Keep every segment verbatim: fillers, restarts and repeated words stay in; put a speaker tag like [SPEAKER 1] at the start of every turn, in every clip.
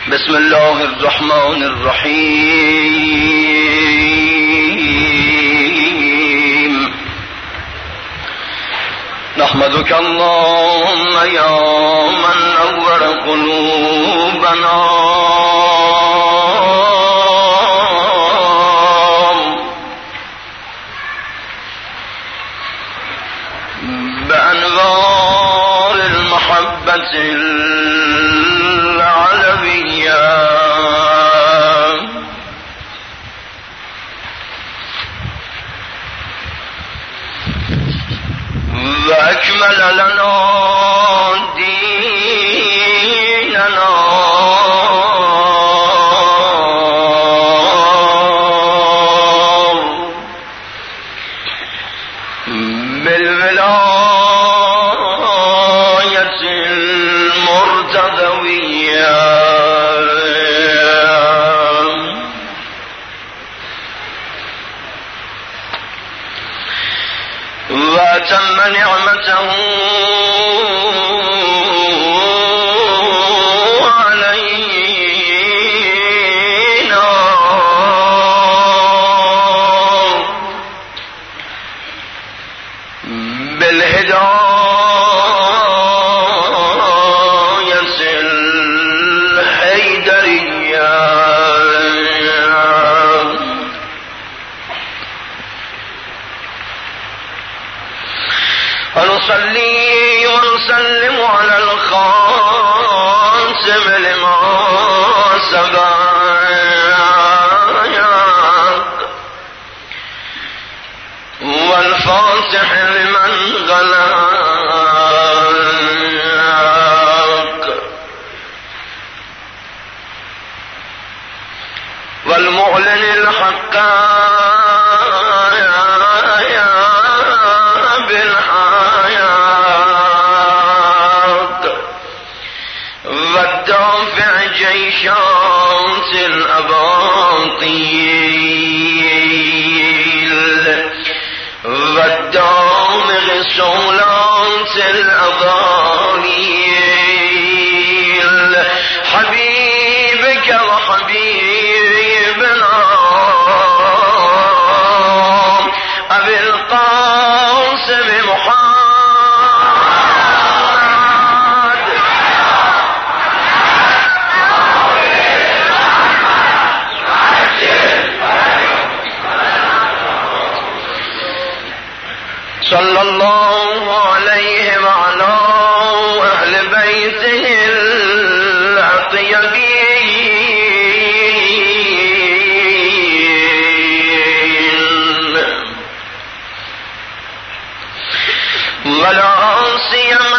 [SPEAKER 1] بسم الله الرحمن الرحيم. نحمدك اللهم يا من نور قلوبنا بأنوار المحبة العلوية، وأكمل لنا ديننا بالولاية المرتضوية، وأتم نعمته علينا بالهداية الحيدرية، ونصلي ونسلم على الخاتم لما سبق والفاتح لمن غلق، والمعلن الحق والدافع جيشات الأباطيل، والدامغ صولات الأضاليل، حبيبك وحبيبنا أبي القاسم محمد صلى الله عليه وعلى أهل بيته الأطيبين، ولا سيما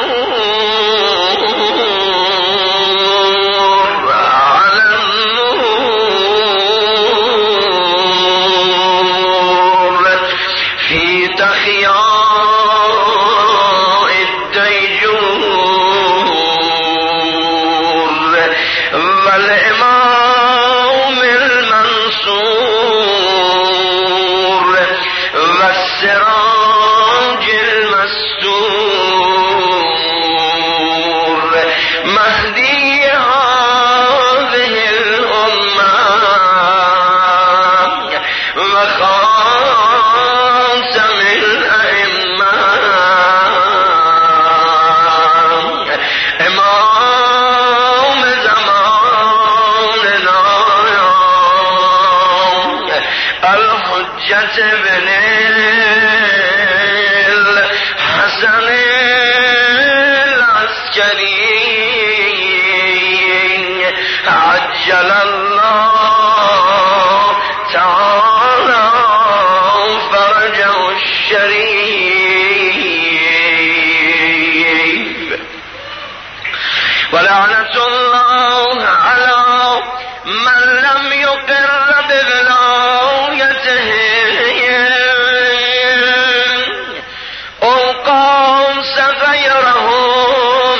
[SPEAKER 1] النور على النور في تخياء الديجور، والإمام المنصور، والسراج المستور، مهدي هذه الأمة وخاتم الأئمة، إمام زماننا الحجة بن الحسن العسكري، عجل الله تعالى فرجه الشريف، ولعنة الله على من لم يقر بولايته أو قاس غيرهم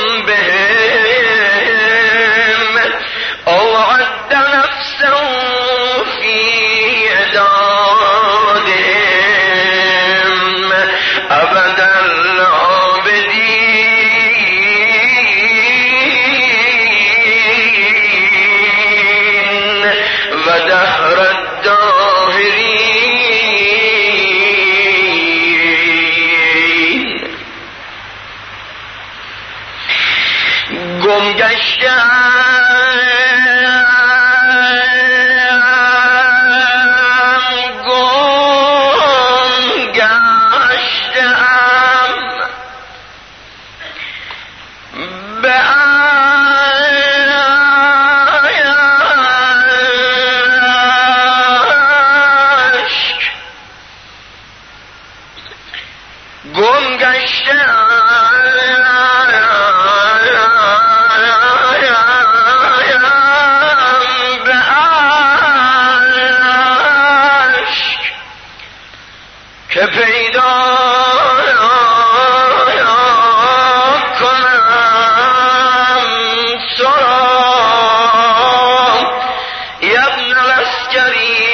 [SPEAKER 1] بهم أو عد نفسه في عدادهم أبدا العابدين. گم گشتم گم گشتم به اشک گم گشتم که پیدا کنم تو را ابن العسکری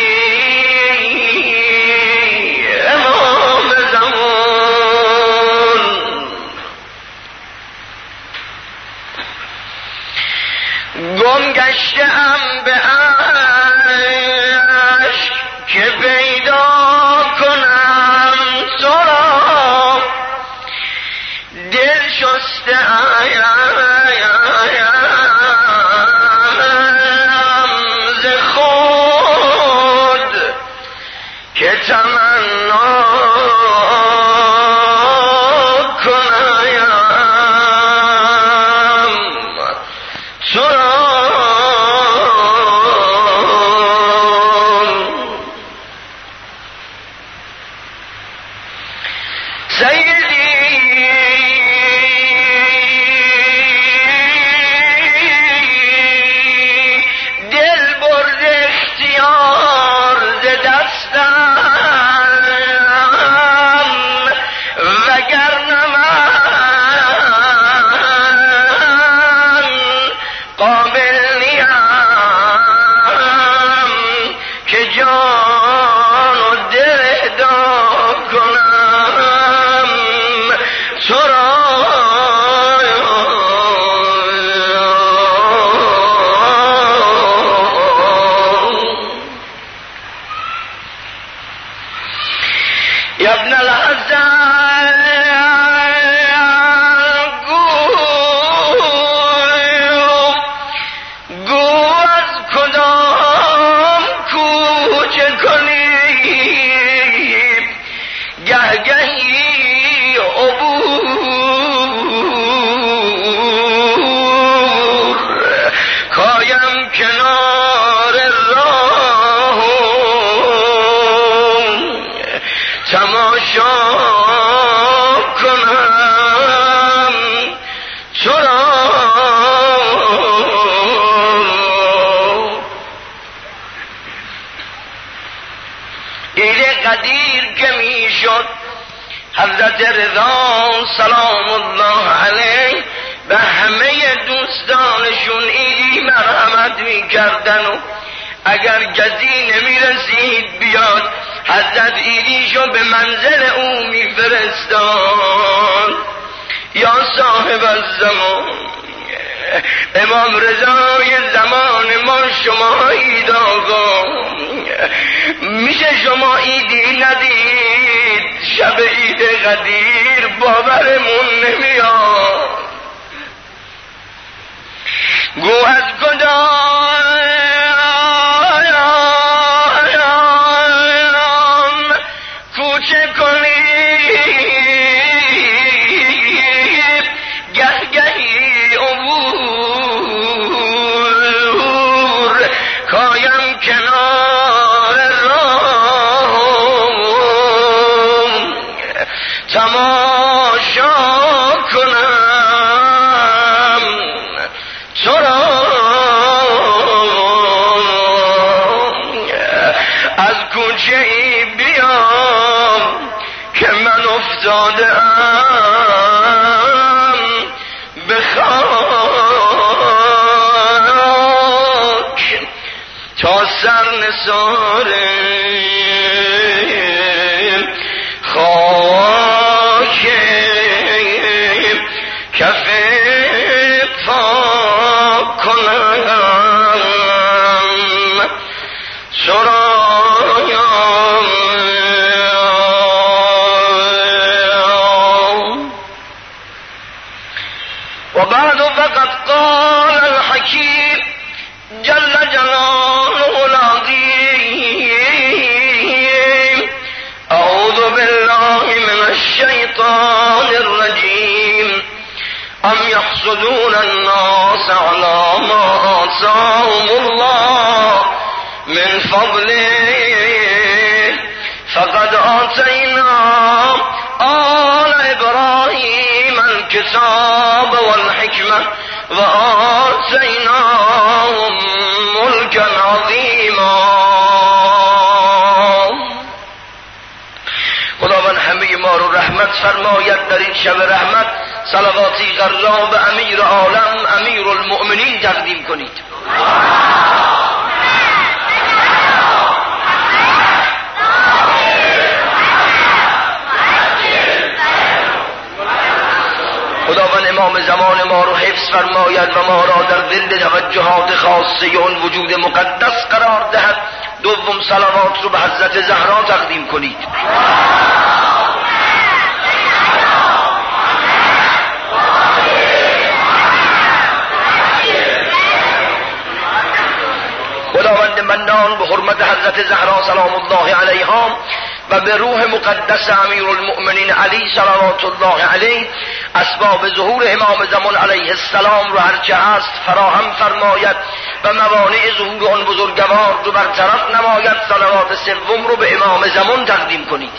[SPEAKER 1] امام زمان. گم گشتم به اشک که پیدا کنم تو را دل شسته‌ام ز خود که تمنا کنم تو را. حضرت رضا سلام الله علیه به همه دوستانشون ایدی مرحمت میکردن و اگر کسی نمیرسید بیاد حضرت ایدیشو به منزل او میفرستاد. یا صاحب الزمان امام رضای زمان ما شما اید آقا، میشه شما ایدی ندید؟ شب عید قدیر باورمون نمیاد. گو از کجا کوچه کنی گه گهی عبور کایم کنار راه تماشا کنم تو را. از کوچه ای بیام که من افتاده ام به خاک تا سر نثار خاک کف پا کنم سرایم. و بعد فقد قال الحكيم جل جلاله العظيم أعوذ بالله من الشيطان الرجيم أم يحسدون الناس على ما آتاهم الله من فضله فقد آتينا آل إبراهيم الكتاب والحكمة وآتيناهم ملكا عظيما. خداوند همه ما رو رحمت فرماید. در این شب رحمت صلواتی غرا به امیر عالم امیر المؤمنین تقدیم کنید. خداوند امام زمان ما رو حفظ فرماید و ما را در ظل توجهات خاصه اون وجود مقدس قرار دهد. دوم صلوات رو به حضرت زهرا تقدیم کنید. خداوند منان به حرمت حضرت زهرا سلام الله علیها و به روح مقدس امیر المؤمنین علی صلوات الله علیه اسباب ظهور امام زمان علیه السلام رو هرچه هست فراهم فرماید و موانع ظهور آن بزرگوار رو برطرف نماید. صلوات سوم رو به امام زمان تقدیم کنید.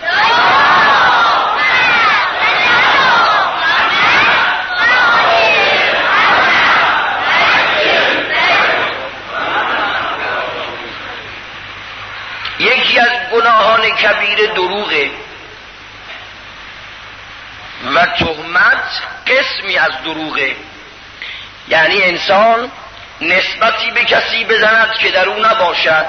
[SPEAKER 1] یکی از گناهان کبیر دروغه و تهمت قسمی از دروغه، یعنی انسان نسبتی به کسی بزند که در او نباشد.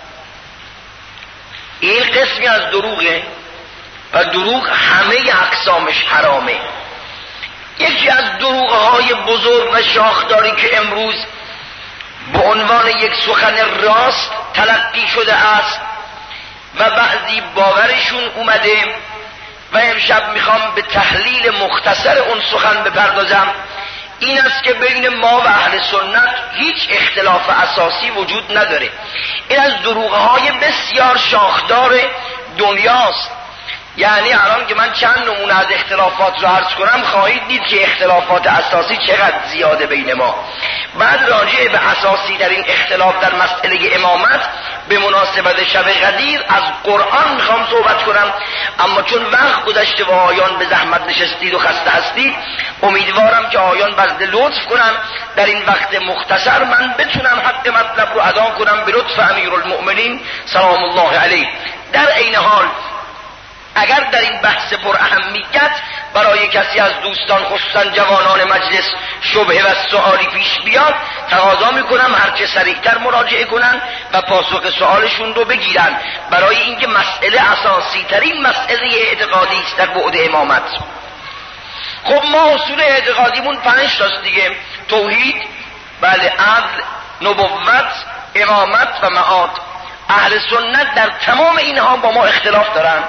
[SPEAKER 1] این قسمی از دروغه و دروغ همه اقسامش حرامه. یکی از دروغهای بزرگ و شاخداری که امروز به عنوان یک سخن راست تلقی شده است و بعضی باورشون اومده و امشب میخوام به تحلیل مختصر اون سخن بپردازم، این است که بین ما و اهل سنت هیچ اختلاف اساسی وجود نداره. این از دروغهای بسیار شاخدار دنیاست. یعنی الان که من چند نمونه از اختلافات رو عرض کنم خواهید دید که اختلافات اساسی چقدر زیاده بین ما. بعد راجع به اساسی در این اختلاف در مسئله امامت به مناسبت شب قدیر از قرآن میخوام صحبت کنم، اما چون وقت گذشته و آیان به زحمت نشستید و خسته هستید امیدوارم که آیان بذل لطف کنن در این وقت مختصر من بتونم حق مطلب رو ادا کنم به لطف امیر المؤمنین سلام الله علیه. در عین حال اگر در این بحث پر اهمیت برای کسی از دوستان خصوصا جوانان مجلس شبهه و سوالی پیش بیاد تقاضا میکنم هرچه سریعتر مراجعه کنن و پاسخ سوالشون رو بگیرن، برای اینکه مسئله اساسی ترین مسئله اعتقادی است در بعد امامت. خب ما اصول اعتقادیمون پنج تاست دیگه: توحید، بله، عدل، نبوت، امامت و معاد. اهل سنت در تمام اینها با ما اختلاف دارن.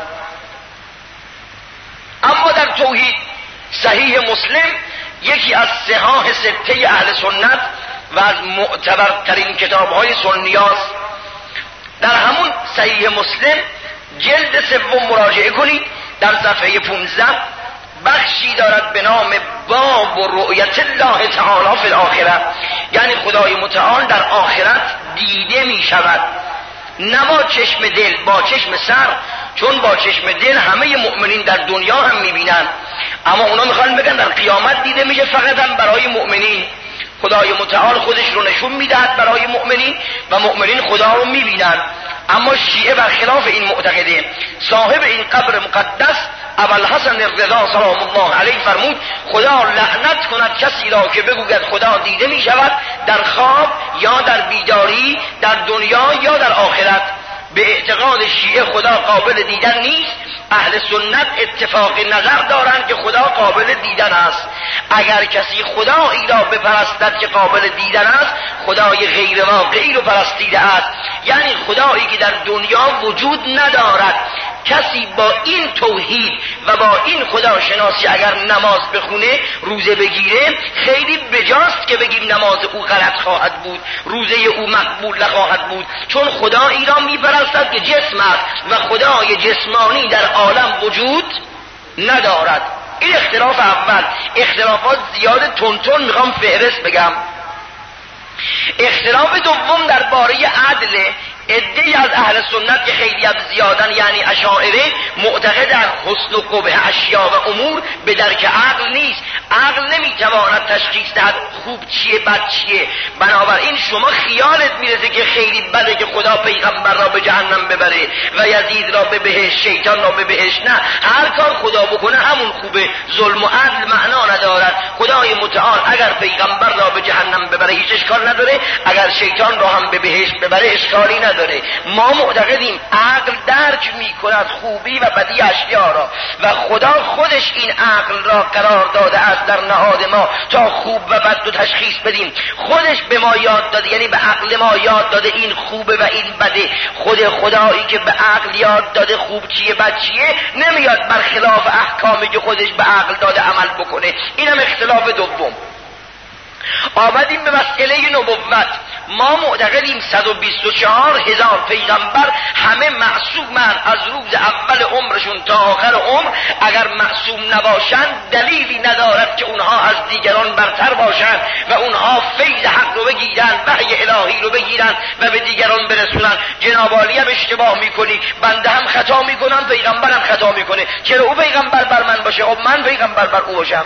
[SPEAKER 1] اما در توحید صحیح مسلم یکی از صحاح سته اهل سنت و از معتبرترین کتاب‌های سنیاست. در همون صحیح مسلم جلد سوم مراجعه کنید، در صفحه پانزده بخشی دارد به نام باب و رؤیت الله تعالی فی الاخره، یعنی خدای متعال در آخرت دیده می شود، نه با چشم دل، با چشم سر، چون با چشم دل همه مؤمنین در دنیا هم میبینن، اما اونا میخوان بگن در قیامت دیده میشه فقط هم برای مؤمنین. خدای متعال خودش رو نشون میدهد برای مؤمنین و مؤمنین خدا رو میبینن. اما شیعه برخلاف این معتقده. صاحب این قبر مقدس ابوالحسن الرضا سلام الله علیه فرمود خدا لعنت کند کسی را که بگوید خدا دیده می شود در خواب یا در بیداری، در دنیا یا در آخرت. به اعتقاد شیعه خدا قابل دیدن نیست. اهل سنت اتفاق نظر دارند که خدا قابل دیدن است. اگر کسی خدایی را بپرستد که قابل دیدن است خدای غیر واقعی رو پرستیده است، یعنی خدایی که در دنیا وجود ندارد، کسی با این توحید و با این خداشناسی اگر نماز بخونه، روزه بگیره، خیلی بجاست که بگیم نماز او غلط خواهد بود، روزه او مقبول نخواهد بود، چون خدایی را میپرستد که جسم است و خدای جسمانی در عالم وجود ندارد. این اختلاف اول. اختلافات زیاده، تونتون میخوام فهرست بگم. اختلاف دوم درباره عدل. عده‌ای از اهل سنت که خیلی هم زیادن، یعنی اشاعره، معتقدن حسن و قبح اشیاء و امور به درک عقل نیست. عقل نمیتواند تشخیص دهد خوب چیه بد چیه. بنابراین شما خیالت میرسه که خیلی بده که خدا پیغمبر را به جهنم ببره و یزید را به بهشت، شیطان را به بهشت. نه، هر کار خدا بکنه همون خوبه. ظلم و عدل معنا ندارد. خدای متعال اگر پیغمبر را به جهنم ببره هیچ اشکال نداره، اگر شیطان را هم به بهشت ببره اشکالی نداره. ما معتقدیم عقل درک میکند خوبی و بدی اشیا را و خدا خودش این عقل را قرار داده است در نهاد ما تا خوب و بد رو تشخیص بدیم. خودش به ما یاد داده، یعنی به عقل ما یاد داده این خوبه و این بده. خود خدایی که به عقل یاد داده خوب چیه بد چیه، نمیاد برخلاف احکامی که خودش به عقل داده عمل بکنه. اینم اختلاف دوم. آمدیم به مسئله نبوت. ما معتقدیم صد و بیست و چهار هزار پیغمبر همه معصومن از روز اول عمرشون تا آخر عمر. اگر معصوم نباشند دلیلی ندارد که اونها از دیگران برتر باشند و اونها فیض حق رو بگیرن، وحی الهی رو بگیرن و به دیگران برسونن. جناب عالی هم اشتباه میکنی، بنده هم خطا میکنم، پیغمبرم خطا میکنه. چرا او پیغمبر بر من باشه خب من پیغمبر بر او باشم؟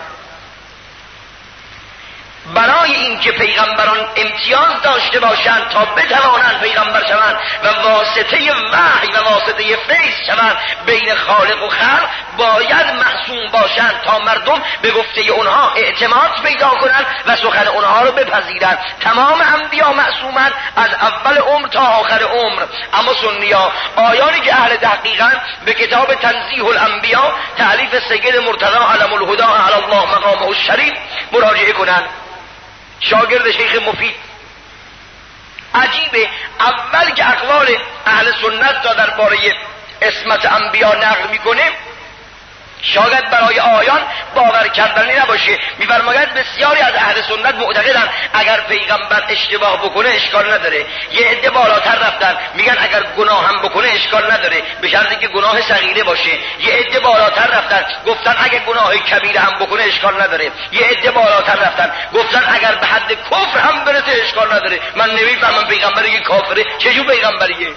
[SPEAKER 1] برای اینکه پیغمبران امتیاز داشته باشند تا بتوانند پیغمبر شوند و واسطه وحی و واسطه فیض شوند بین خالق و خلق، باید معصوم باشند تا مردم به گفته اونها اعتماد پیدا کنند و سخن اونها رو بپذیرند. تمام انبیا معصومند از اول عمر تا آخر عمر. اما سنی‌ها، آیانی که اهل تحقیقند، به کتاب تنزیه الانبیا تألیف سید مرتضی علم الهدی علی الله مقامه الشریف مراجعه کنند. شاگرد شیخ مفید. عجیبه، اول که اقوال اهل سنت را درباره عصمت انبیا نقل میکنه، شاید برای آیان باور کردنی نباشه. میفرماید بسیاری از اهل سنت معتقدن اگر پیغمبر اشتباه بکنه اشکال نداره. یه عده بالاتر رفتن میگن اگر گناه هم بکنه اشکال نداره به شرطی که گناه صغیره باشه. یه عده بالاتر رفتن گفتن اگر گناه کبیره هم بکنه اشکال نداره. یه عده بالاتر رفتن گفتن اگر به حد کفر هم برسه اشکال نداره. من نمیفهمم پیغمبری که کافره چجور پیغمبریه؟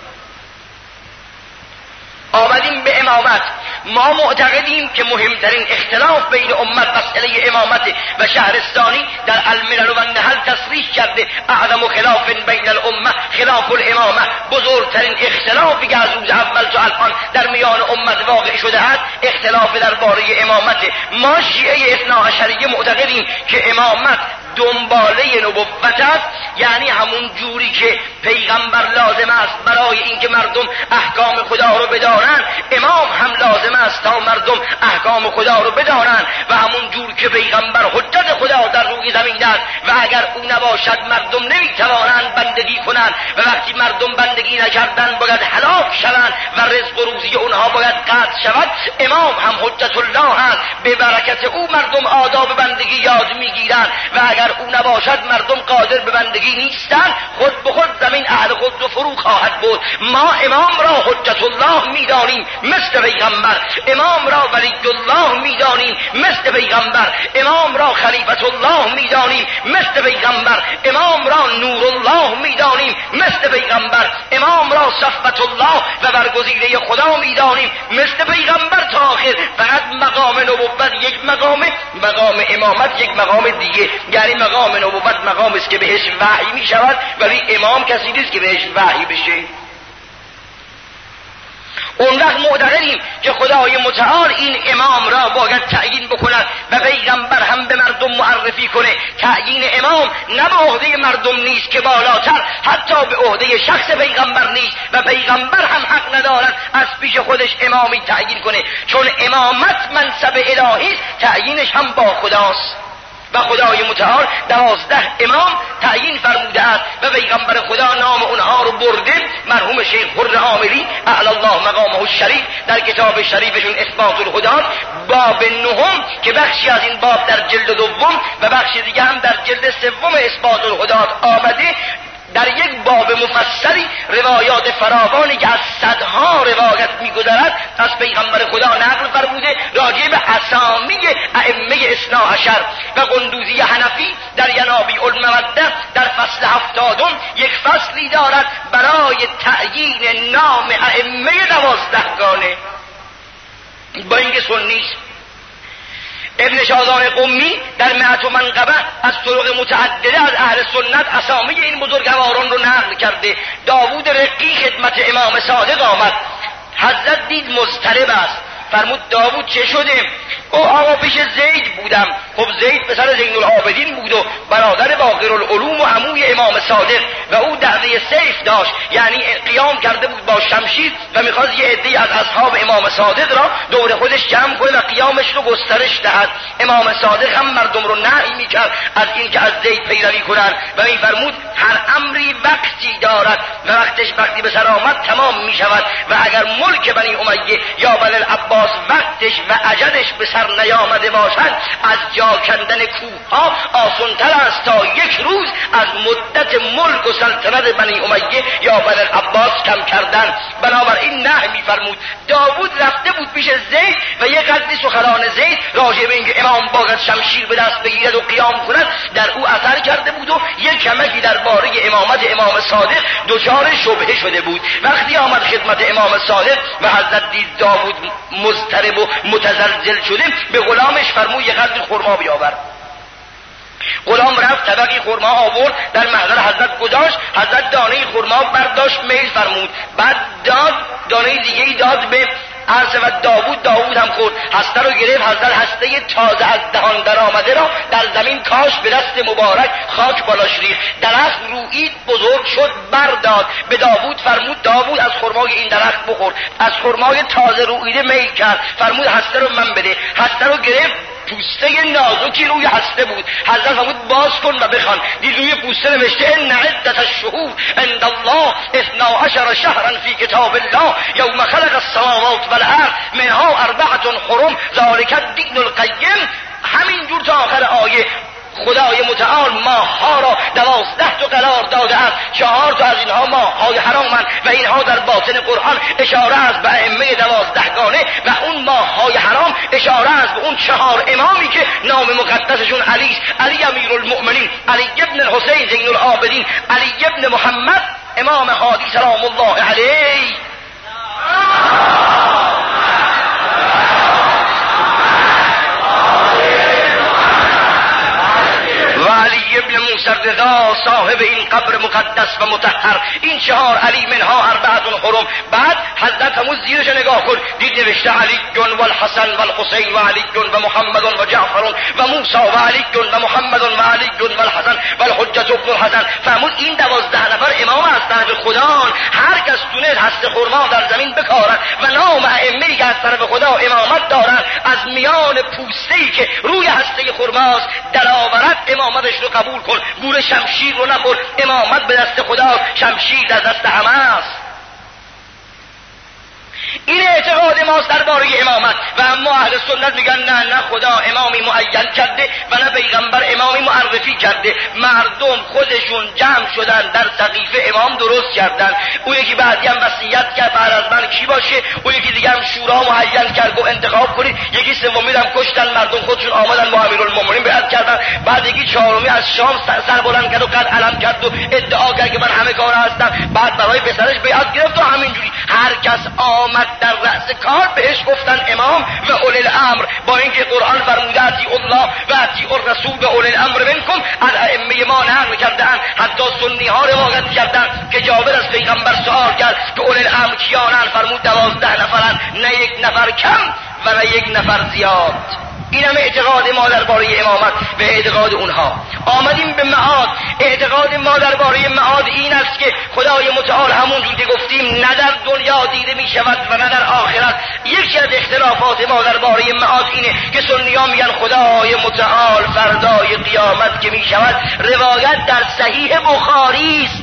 [SPEAKER 1] آمدیم به امامت. ما معتقدیم که مهمترین اختلاف بین امت مسئله امامت و شهرستانی در الملل و النحل تصریح کرده. اعظم خلاف بین الامه خلاف الامامه. بزرگترین اختلافی که از روز اول تا الان در میان امت واقع شده است اختلاف درباره امامت. ما شیعه اثنا عشریه معتقدیم که امامت دنباله نبوت است، یعنی همون جوری که پیغمبر لازم است برای اینکه مردم احکام خدا رو بدانند، امام هم لازم است تا مردم احکام خدا رو بدانند و همون جور که پیغمبر حجت خدا در روی زمین است و اگر او نباشد مردم نمیتوانند بندگی کنند و وقتی مردم بندگی نکردند باید هلاک شوند و رزق و روزی اونها باید قطع شود. امام هم حجت الله است، به برکت او مردم آداب بندگی یاد میگیرند و اگر او نباشد مردم قادر به بندگی نیستند، خود به خود زمین اهل خود رو فرو خواهد بود. ما امام را حجت الله میدانیم مثل پیغمبر، امام را ولی الله میدانیم مثل پیغمبر، امام را خلیفت الله میدانیم مثل پیغمبر، امام را نور الله میدانیم مثل پیغمبر، امام را صفوت الله و برگزیده خدا میدانیم مثل پیغمبر تا آخر. فقط مقام نبوت یک مقامه، مقام امامت یک مقام دیگه. یعنی مقام نبوت مقام است که بهش وحی می شود، ولی امام کسی نیست که بهش وحی بشه. اون وقت معتقدیم که خدای متعال این امام را باید تعیین بکند و پیغمبر هم به مردم معرفی کنه. تعیین امام نه به عهده مردم نیست که بالاتر حتی به عهده شخص پیغمبر نیست و پیغمبر هم حق ندارد از پیش خودش امامی تعیین کنه، چون امامت منصب الهی است، تعیینش هم با خداست و خدای متعال دوازده امام تعیین فرموده است آمد و پیغمبر خدا نام اونها رو برده. مرحوم شیخ حر عاملی اعلی الله مقامه الشریف در کتاب شریفشون اثبات الهدات باب نهم که بخشی از این باب در جلد دوم و بخش دیگه هم در جلد سوم اثبات الهدات آمده، در یک باب مفصلی روایات فراوانی که از صدها روایت می‌گذرد از پیغمبر خدا نقل فرموده راجع به اسامی ائمه اثنا عشر و قندوزی حنفی در ینابیع الموده در فصل هفتادم یک فصلی دارد برای تعیین نام ائمه دوازدهگانه. با اینکه سنی است. ابن شازان قمی در مئت و منقبه از طرق متعدده از اهل سنت اسامی این بزرگواران رو نقل کرده. داوود رقی خدمت امام صادق آمد، حضرت دید مضطرب است، فرمود داوود چه شده؟ او آقا پیش زید بودم. خب زید پسر زین العابدین بود و برادر باقر العلوم و عموی امام صادق و او دعوه سیف داشت، یعنی قیام کرده بود با شمشیر و میخواست یه عده‌ای از اصحاب امام صادق را دور خودش جمع کنه و قیامش رو گسترش دهد. امام صادق هم مردم رو نهی میکرد از این که از زید پیروی کنند و میفرمود هر امری وقتی دارد و وقتش وقتی به سر آمد تمام میشود و اگر ملک بنی امیه یا بنی العباس وقتش و اجلش به سر نیامده باشد از جا کندن کوه‌ها آسان‌تر است تا یک روز از مدت ملک و سلطنت بنی امیه یا بنی العباس کم کردن. بنابراین نه میفرمود داوود رفته بود پیش زید و یک قدری سخنان زید راجع به اینکه امام باید شمشیر به دست بگیرد و قیام کند در او اثر کرده بود و یک کمکی درباره امامت امام صادق دچار شبهه شده بود. وقتی آمد خدمت امام صادق و حضرت دید داوود مضطرب و متزلزل شده به غلامش فرمود یک قدر خرما بیاور. غلام رفت طبقی خرما آورد در محضر حضرت گذاشت. حضرت دانه خرما برداشت میل فرمود، بعد داد دانه دیگه ای داد به عرض و داوود. داوود هم خورد، هسته رو گرفت. حضرت هسته تازه از دهان در آمده را در زمین کاش به دست مبارک خاک بالاش ریخت. درخت رویید بزرگ شد برداد به داوود، فرمود داوود از خرمای این درخت بخور. از خرمای تازه روییده میل کرد، فرمود هسته رو من بده. هسته رو گرفت، پوسته نازکی روی هسته بود. حضرت فرمود باز کن و بخوان. دید روی پوسته نوشته ان عدت الشهور عند الله اثنا عشر شهرا فی کتاب الله یوم خلق السماوات والارض منها اربعه حرم ذلک الدین القیم. همین جور تا آخر آیه خدای متعال ماه‌ها را دوازده تا قرار داده است. چهار تا از اینها ماه‌های حرامند و اینها در باطن قرآن اشاره است به ائمه دوازدهگانه و اون ماه‌های حرام اشاره است به اون چهار امامی که نام مقدسشون علی است. علی امیرالمؤمنین، علی ابن الحسین زین العابدین، علی ابن محمد امام هادی سلام الله علیه. علی ابن موسی رضا صاحب این قبر مقدس و مطهر. این چهار علی منها اربعه حرم. بعد حضرت همون زیرش نگاه کن، دید نوشته علی و الحسن و الحسین و علی و محمد و جعفر و موسی و علی و محمد و علی و الحسن و الحجة ابن الحسن. فرمود این دوازده نفر امام از طرف خدا، هر کس تونست هسته خرما در زمین بکارد و نام ائمه‌ای که از طرف خدا امامت دارند از میان پوسته‌ای که روی هسته خرماست درآورد امامتش رو قبول کن. گور شمشیر رو نخور، امامت به دست خدا، شمشیر در دست همه است. این اعتقاد ماست درباره امامت. و اما اهل سنت میگن نه نه خدا امامی معین کرده و نه پیغمبر امامی معرفی کرده. مردم خودشون جمع شدن در سقیفه امام درست کردن. اون یکی بعدی هم وصیت کرد بعد از من کی باشه، اون یکی دیگه هم شورا معین کرد و انتخاب کنید. یکی سومی هم کشتن، مردم خودشون آمدن با امیرالمومنین بیعت کردن. بعد یکی چهارمی از شام سر بلند کرد و قد علم کرد و ادعا کرد که من همه کار هستم. بعد برای پسرش بیعت گرفت و همینجوری هر کس آمد در رأس کار بهش گفتن امام و اولی الامر. با اینکه قرآن فرموده اطیعوا الله و اطیعوا الرسول و اولی الامر منکم، از ائمه ما نقل کردن، حتی سنی ها روایت کردن که جابر از پیغمبر سوال کرد که اولی الامر کیانن؟ فرمود دوازده نفرن، نه یک نفر کم و نه یک نفر زیاد. این هم اعتقاد ما درباره امامت و اعتقاد اونها. آمدیم به معاد. اعتقاد ما درباره معاد این است که خدای متعال همونجور که گفتیم نه در دنیا دیده می شود و نه در آخرت. یکی از اختلافات ما درباره معاد اینه که سنی‌ها میگن خدای متعال فردای قیامت که می شود روایت در صحیح بخاری است.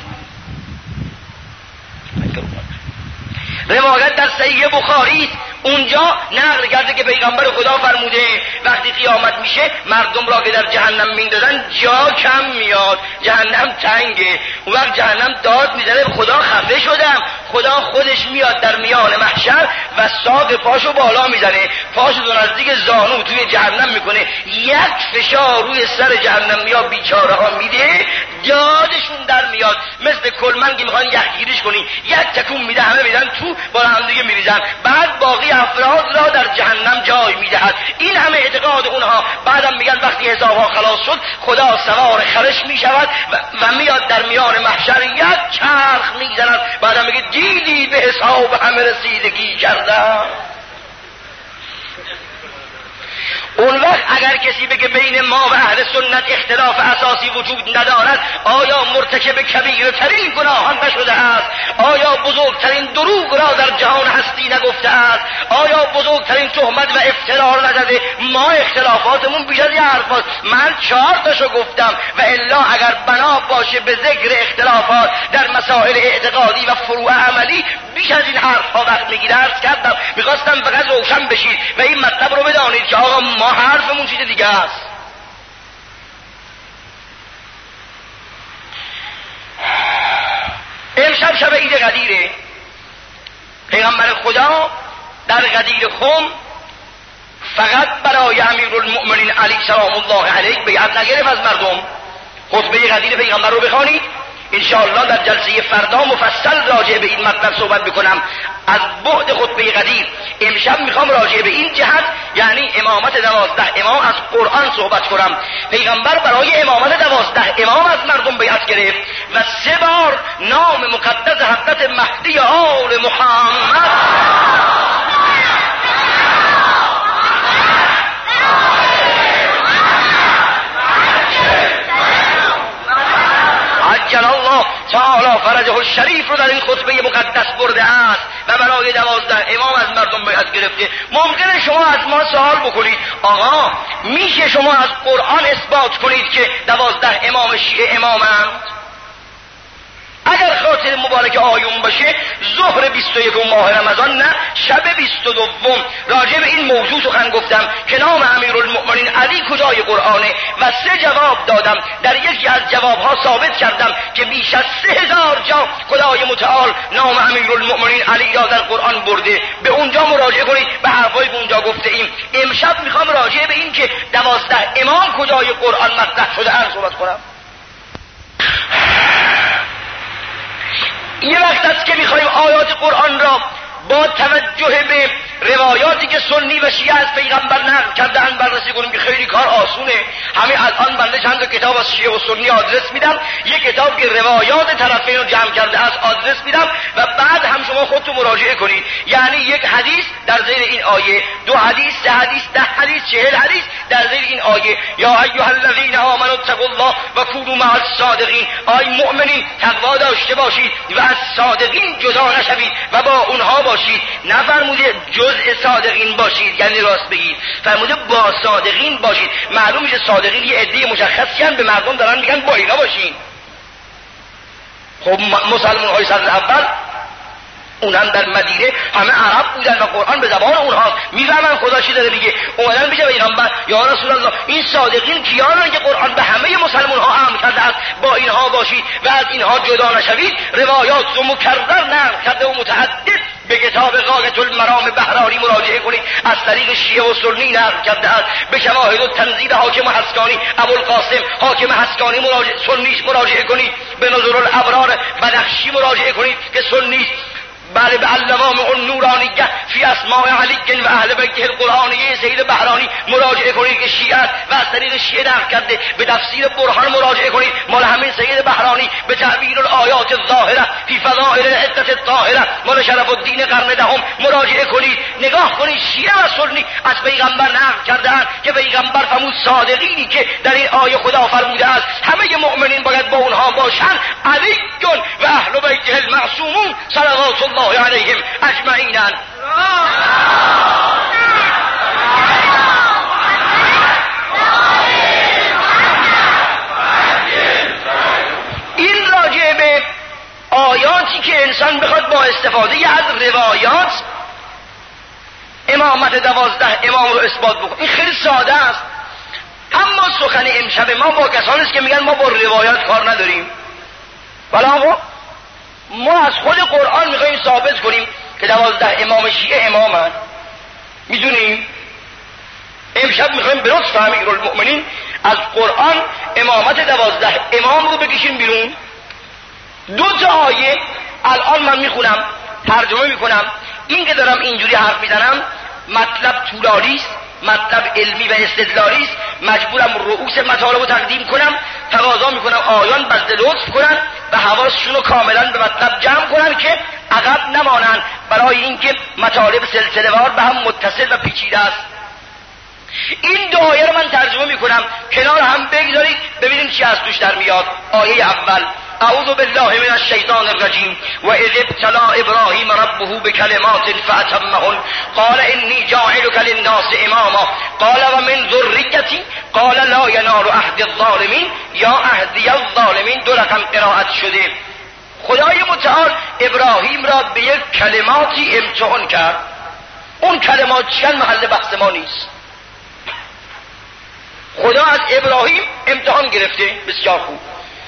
[SPEAKER 1] روایت در صحیح بخاری است. اونجا نقل کرده که پیغمبر خدا فرموده وقتی قیامت میشه مردم را که در جهنم میندازن جا کم میاد، جهنم تنگه. اون وقت جهنم داد میزنه خدا خفه شدم. خدا خودش میاد در میان محشر و ساق پاشو بالا میزنه، پاشو دو نزدیک زانو توی جهنم میکنه، یک فشار روی سر جهنم یا بیچاره ها میده، دادشون در میاد. مثل کلمنگی میخوان یخگیریش کنی، یک تکون میده همه میدن تو با هم دیگه میریزن، بعد باقی افراد را در جهنم جای میدهد. این همه اعتقاد اونها. بعدم میگن وقتی حسابها خلاص شد خدا سوار خرش میشود و, و میاد در میان محشر یک چرخ میزند. بعدم میگه دیدی به حساب همه رسیدگی کردم. اون وقت اگر کسی بگه بین ما و اهل سنت اختلاف اساسی وجود ندارد، آیا مرتکب کبیره ترین گناهان نشده است؟ آیا بزرگترین دروغ را در جهان هستی نگفته است؟ آیا بزرگترین تهمت و افترا نزده؟ ما اختلافاتمون بیش از این حرف است. من چهار تاشو گفتم و الا اگر بنا باشه به ذکر اختلافات در مسائل اعتقادی و فروع عملی بیش از این حرف ها وقت میگیره. عرض کردم میخواستم فقط روشن بشید و این مطلب رو بدانید که آقا ما حرفمون چیز دیگه است. امشب شب عید قدیره. پیغمبر خدا در قدیر خم فقط برای امیرالمؤمنین علی سلام الله علیه بیعت نگرفت از مردم. خطبه قدیر پیغمبر رو بخوانید. انشاءالله در جلسه فردا مفصل راجع به این مطلب صحبت بکنم از بعد خطبه قدیر. امشب میخوام راجع به این جهت یعنی امامت دوازده امام از قرآن صحبت کنم. پیغمبر برای امامت دوازده امام از مردم بیعت گرفت و سه بار نام مقدس حضرت مهدی آل محمد عجل الله تعالی فرجه الشریف رو در این خطبه مقدس برده است و برای دوازده امام از مردم بیعت گرفته. ممکنه شما از ما سوال بکنید آقا میشه شما از قرآن اثبات کنید که دوازده امام شیعه امامند؟ اگر خاطر مبارک آیون باشه ظهر بیست و یکم ماه رمضان نه شب بیست و دوم راجع به این موضوع سخن گفتم که نام امیرالمؤمنین علی کجای قرآنه و سه جواب دادم. در یکی از جوابها ثابت کردم که بیش از سه هزار جا خدای متعال نام امیرالمؤمنین علی را در قرآن برده. به اونجا مراجعه کنید به حرفایی که اونجا گفته ایم. امشب میخوام راجع به این که دوازده امام کجای قرآن مطرح شده هر صحبت کنم. یه وقت است که میخوایم آیات قرآن را با توجه به روایاتی که سنی و شیعه از پیغمبر نقل کرده‌اند بررسی کنیم که خیلی کار آسونه. همه الان بنده چند تا کتاب از شیعه و سنی آدرس میدم، یک کتاب که روایات طرفین رو جمع کرده است آدرس میدم و بعد هم شما خودتون مراجعه کنید. یعنی یک حدیث در زیر این آیه، دو حدیث، سه حدیث، ده حدیث، چهل حدیث در زیر این آیه. یا ایها الذین آمنوا اتقوا الله و کونوا مع الصادقین. آی مؤمنین تقوا داشته باشید و از صادقین جدا نشوید و با اونها باشید. نفرموده جزء صادقین باشید یعنی راست بگید، فرموده با صادقین باشید. معلوم میشه صادقین یه عده مشخصی هم به مردم دارن میگن با اینا باشین. خب مسلمان های صدر اول اونم در مدینه همه عرب بودن و قرآن به زبان اونها میفهمن خدا چی داره میگه. اومدن میگه پیغمبر یا رسول الله این صادقین کیانن که قرآن به همه مسلمان ها امر کرده است با اینها باشید و از اینها جدا نشوید. روایات رو مکرر نقل کرده و متعدد به کتاب غایة المرام بهرانی مراجعه کنید. از طریق شیعه و سنی نقل کرده است. به شواهد و تنزیل حاکم حسکانی ابوالقاسم حاکم حسکانی مراجعه سنیش مراجعه کنید. به نظر الابرار بدخشی مراجعه کنید که سنیش. بله به اللوام النورانیه فی اسماء علی و اهل بیته القرآنیه سید بهرانی مراجعه کنید که شیعه و از طریق شیعه نقل کرده. به تفسیر برهان مراجعه کنید مال همین سید بهرانی. به تعبیر الآیات الظاهره فی فضائل العدة الطاهره مال شرف الدین قرن دهم مراجعه کنید. نگاه کنید شیعه و سنی از پیغمبر نقل کرده‌اند که پیغمبر فرمود صادقینی که در این آیه خدا فرموده است همه مؤمنین باید با اونها باشند علی و اهل بیته المعصومون صلوات الله علیهم اجمعین. این راجع به آیاتی که انسان بخواد با استفاده از روایات امامت دوازده امام رو اثبات بکنه. این خیلی ساده است، اما سخن امشب ما با کسانی است که میگن ما با روایات کار نداریم. ولی آقا ما از خود قرآن میخواییم ثابت کنیم که دوازده امام شیعه امامن. میدونیم امشب میخواییم به لطف امیرالمؤمنین از قرآن امامت دوازده امام رو بکشیم بیرون. دو تا آیه الان من میخونم ترجمه میکنم. این که دارم اینجوری حرف میزنم مطلب طولانی است، مطلب علمی و استدلالی است، مجبورم رؤوس مطالب رو تقدیم کنم. تقاضا میکنم آیان بذل لطف کنن و حواسشون رو کاملا به مطلب جمع کنن که عقب نمانن، برای اینکه مطالب سلسله وار به هم متصل و پیچیده است. این دو آیه رو من ترجمه میکنم، کنار هم بگذارید ببینیم چی از توش در میاد. آیه اول: اعوذ بالله من الشیطان الرجیم و اذ ابتلی ابراهیم ربه بکلمات فاتمهن قال انی جاعلک للناس اماما قال و من ذریتی قال لا ینال عهد الظالمین یا عهدی الظالمین. دو رقم قرائت شده. خدای متعال ابراهیم را به یک کلماتی امتحان کرد. اون کلمات چیان محل بحث ما نیست. خدا از ابراهیم امتحان گرفته. بسیار خوب.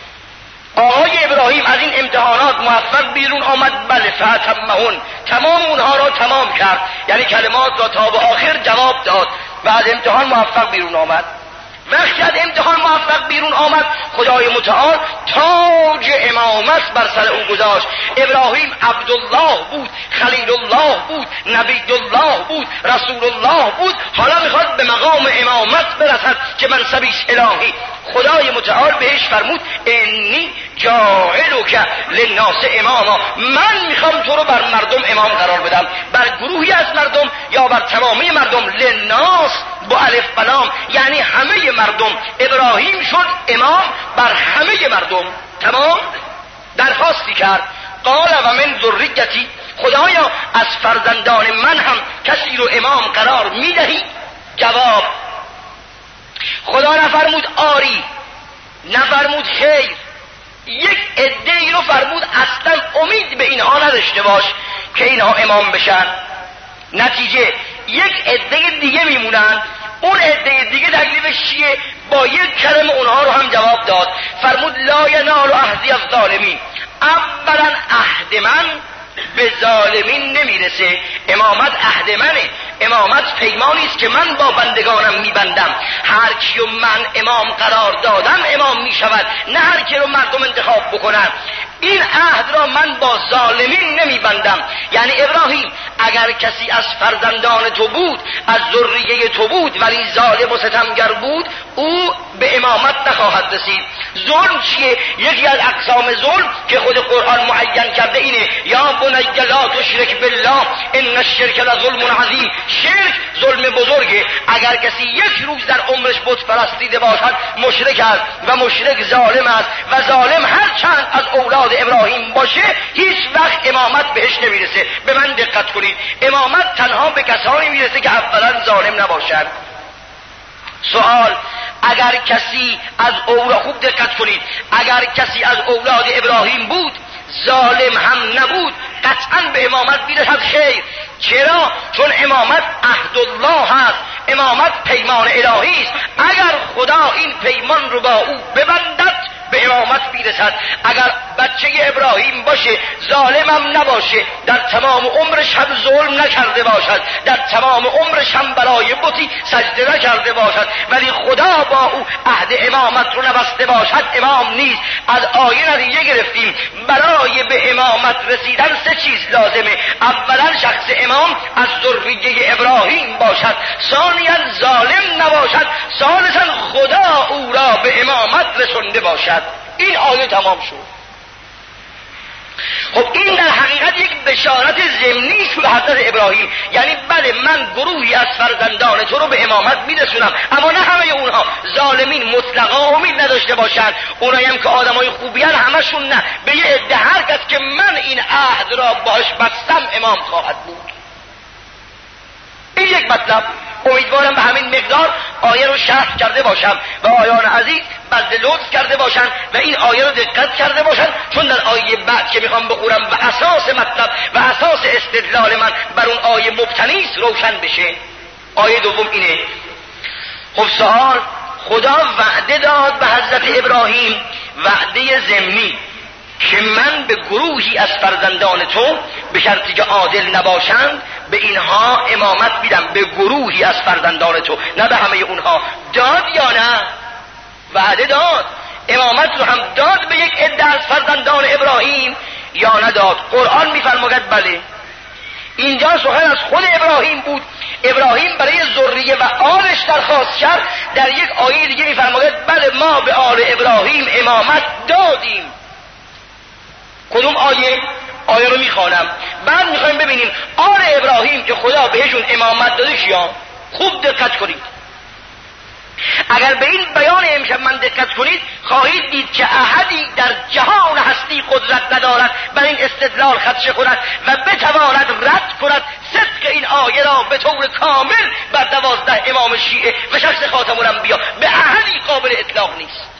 [SPEAKER 1] آقای ابراهیم از این امتحانات موفق بیرون آمد. بله فاتمهن، تمام اونها را تمام کرد، یعنی کلمات را تا به آخر جواب داد و از امتحان موفق بیرون آمد. وقتی از امتحان موفق بیرون آمد خدای متعال تاج امامت بر سر او گذاشت. ابراهیم عبدالله بود، خلیل الله بود، نبی الله بود، رسول الله بود. حالا میخواد به مقام امامت برسد که منصبی است الهی. خدای متعال بهش فرمود انی جاعلک للناس اماما، من میخوام تو رو بر مردم امام قرار بدم، بر گروهی از مردم یا بر تمامی مردم. للناس با الف بلام یعنی همه مردم. ابراهیم شد امام بر همه مردم. تمام. درخواستی کرد قال و من ذریتی، خدایا از فرزندان من هم کسی رو امام قرار میدهی؟ جواب خدا نفرمود آری، نفرمود خیر، یک عده‌ای رو فرمود اصلا امید به اینها نداشته باش که اینها امام بشن. نتیجه یک عده دیگه میمونن. اون عده دیگه تکلیفش چیه؟ با یک کلمه اونها رو هم جواب داد. فرمود لا ینال عهدی الظالمین، اولا عهد من به ظالمین نمیرسه. امامت عهد منه، امامت پیمانی است که من با بندگانم میبندم. هر کیو من امام قرار دادم امام میشود، نه هر کی رو مردم انتخاب بکنن. این عهد را من با ظالمین نمیبندم. یعنی ابراهیم اگر کسی از فرزندان تو بود، از ذریه تو بود، ولی ظالم و ستمگر بود، او به امامت نخواهد رسید. ظلم چیه؟ یکی از اقسام ظلم که خود قرآن معین کرده اینه یا بنی لا تشرک بالله ان الشرک لظلم عظیم. شرک ظلم بزرگه. اگر کسی یک روز در عمرش بت پرستیده باشد مشرک است و مشرک ظالم است و ظالم هر چند از اولاد ابراهیم باشه هیچ وقت امامت بهش نمیرسه. به من دقت کنید، امامت تنها به کسانی میرسه که اولا ظالم نباشند. سوال: اگر کسی از اولاد، خوب دقت کنید، اگر کسی از اولاد ابراهیم بود ظالم هم نبود قطعا به امامت میرسد. خیر. چرا؟ چون امامت عهد الله هست، امامت پیمان الهی است. اگر خدا این پیمان رو با او ببندد به امامت میرسد. اگر بچه ابراهیم باشه ظالمم نباشه، در تمام عمرش هم ظلم نکرده باشد، در تمام عمرش هم برای بتی سجده نکرده باشد، ولی خدا با او عهد امامت رو نبسته باشد، امام نیست. از آیه نتیجه گرفتیم برای به امامت رسیدن سه چیز لازمه. اولا شخص امام از ذریه ابراهیم باشد، ثانیا ظالم نباشد، ثالثا خدا او را به امامت رسونده باشد. این آیه تمام شد. خب این در حقیقت یک بشارت ضمنی شد حضرت ابراهیم، یعنی بله من گروهی از فرزندان تو رو به امامت میرسونم، اما نه همه اونها ظالمین مطلقا امید نداشته باشند، اونایی هم که آدمای خوبی هستند همشون نه، به یه عده هر کس که من این عهد را باش بستم امام خواهد بود. این یک مطلب. امیدوارم به همین مقدار آیه رو شرح کرده باشم و آیان عزیز بذل لطف کرده باشند و این آیه رو دقت کرده باشند، چون در آیه بعد که میخوام بخورم و اساس مطلب و اساس استدلال من بر اون آیه مبتنی است روشن بشه. آیه دوم اینه. خب سوال، خدا وعده داد به حضرت ابراهیم، وعده ضمنی، که من به گروهی از فرزندان تو به شرطی که عادل نباشند به اینها امامت میدم، به گروهی از فرزندان تو، نه به همه اونها. داد یا نه؟ وعده داد. امامت رو هم داد به یک عده از فرزندان ابراهیم یا نداد؟ قرآن میفرماید بله. اینجا سخن از خود ابراهیم بود، ابراهیم برای ذریه و آلش درخواست کرد. در یک آیه دیگه میفرماید بله ما به آل ابراهیم امامت دادیم. کدوم آیه؟ آیه رو میخوانم، بعد میخوایم ببینیم آل ابراهیم که خدا بهشون امامت داده کیا. خوب دقت کنید. اگر به این بیان امشب من دقت کنید خواهید دید که احدی در جهان هستی قدرت ندارد بر این استدلال خدشه کند و بتواند رد کند صدق این آیه را به طور کامل بر دوازده امام شیعه و شخص خاتم الانبیا. به احدی قابل اطلاق نیست.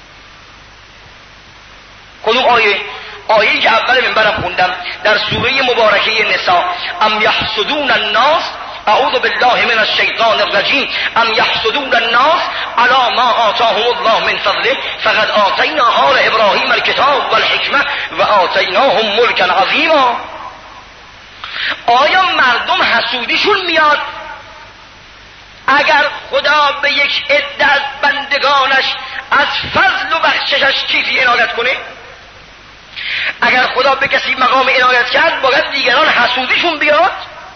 [SPEAKER 1] کدوم آیه؟ آیه‌ای که اول منبرم خوندم در سوره مبارکه نساء. ام یحسدون الناس، اعوذ بالله من الشیطان الرجیم، ام یحسدون الناس علی ما آتاهم الله من فضله فقد آتینا آل ابراهیم الکتاب والحکمه و آتیناهم ملکا عظیما. آیا مردم حسودیشون میاد اگر خدا به یک عده از بندگانش از فضل و بخششش چیزی عنایت کنه؟ اگر خدا به کسی مقام عنایت کرد باید دیگران حسودیشون بیاد؟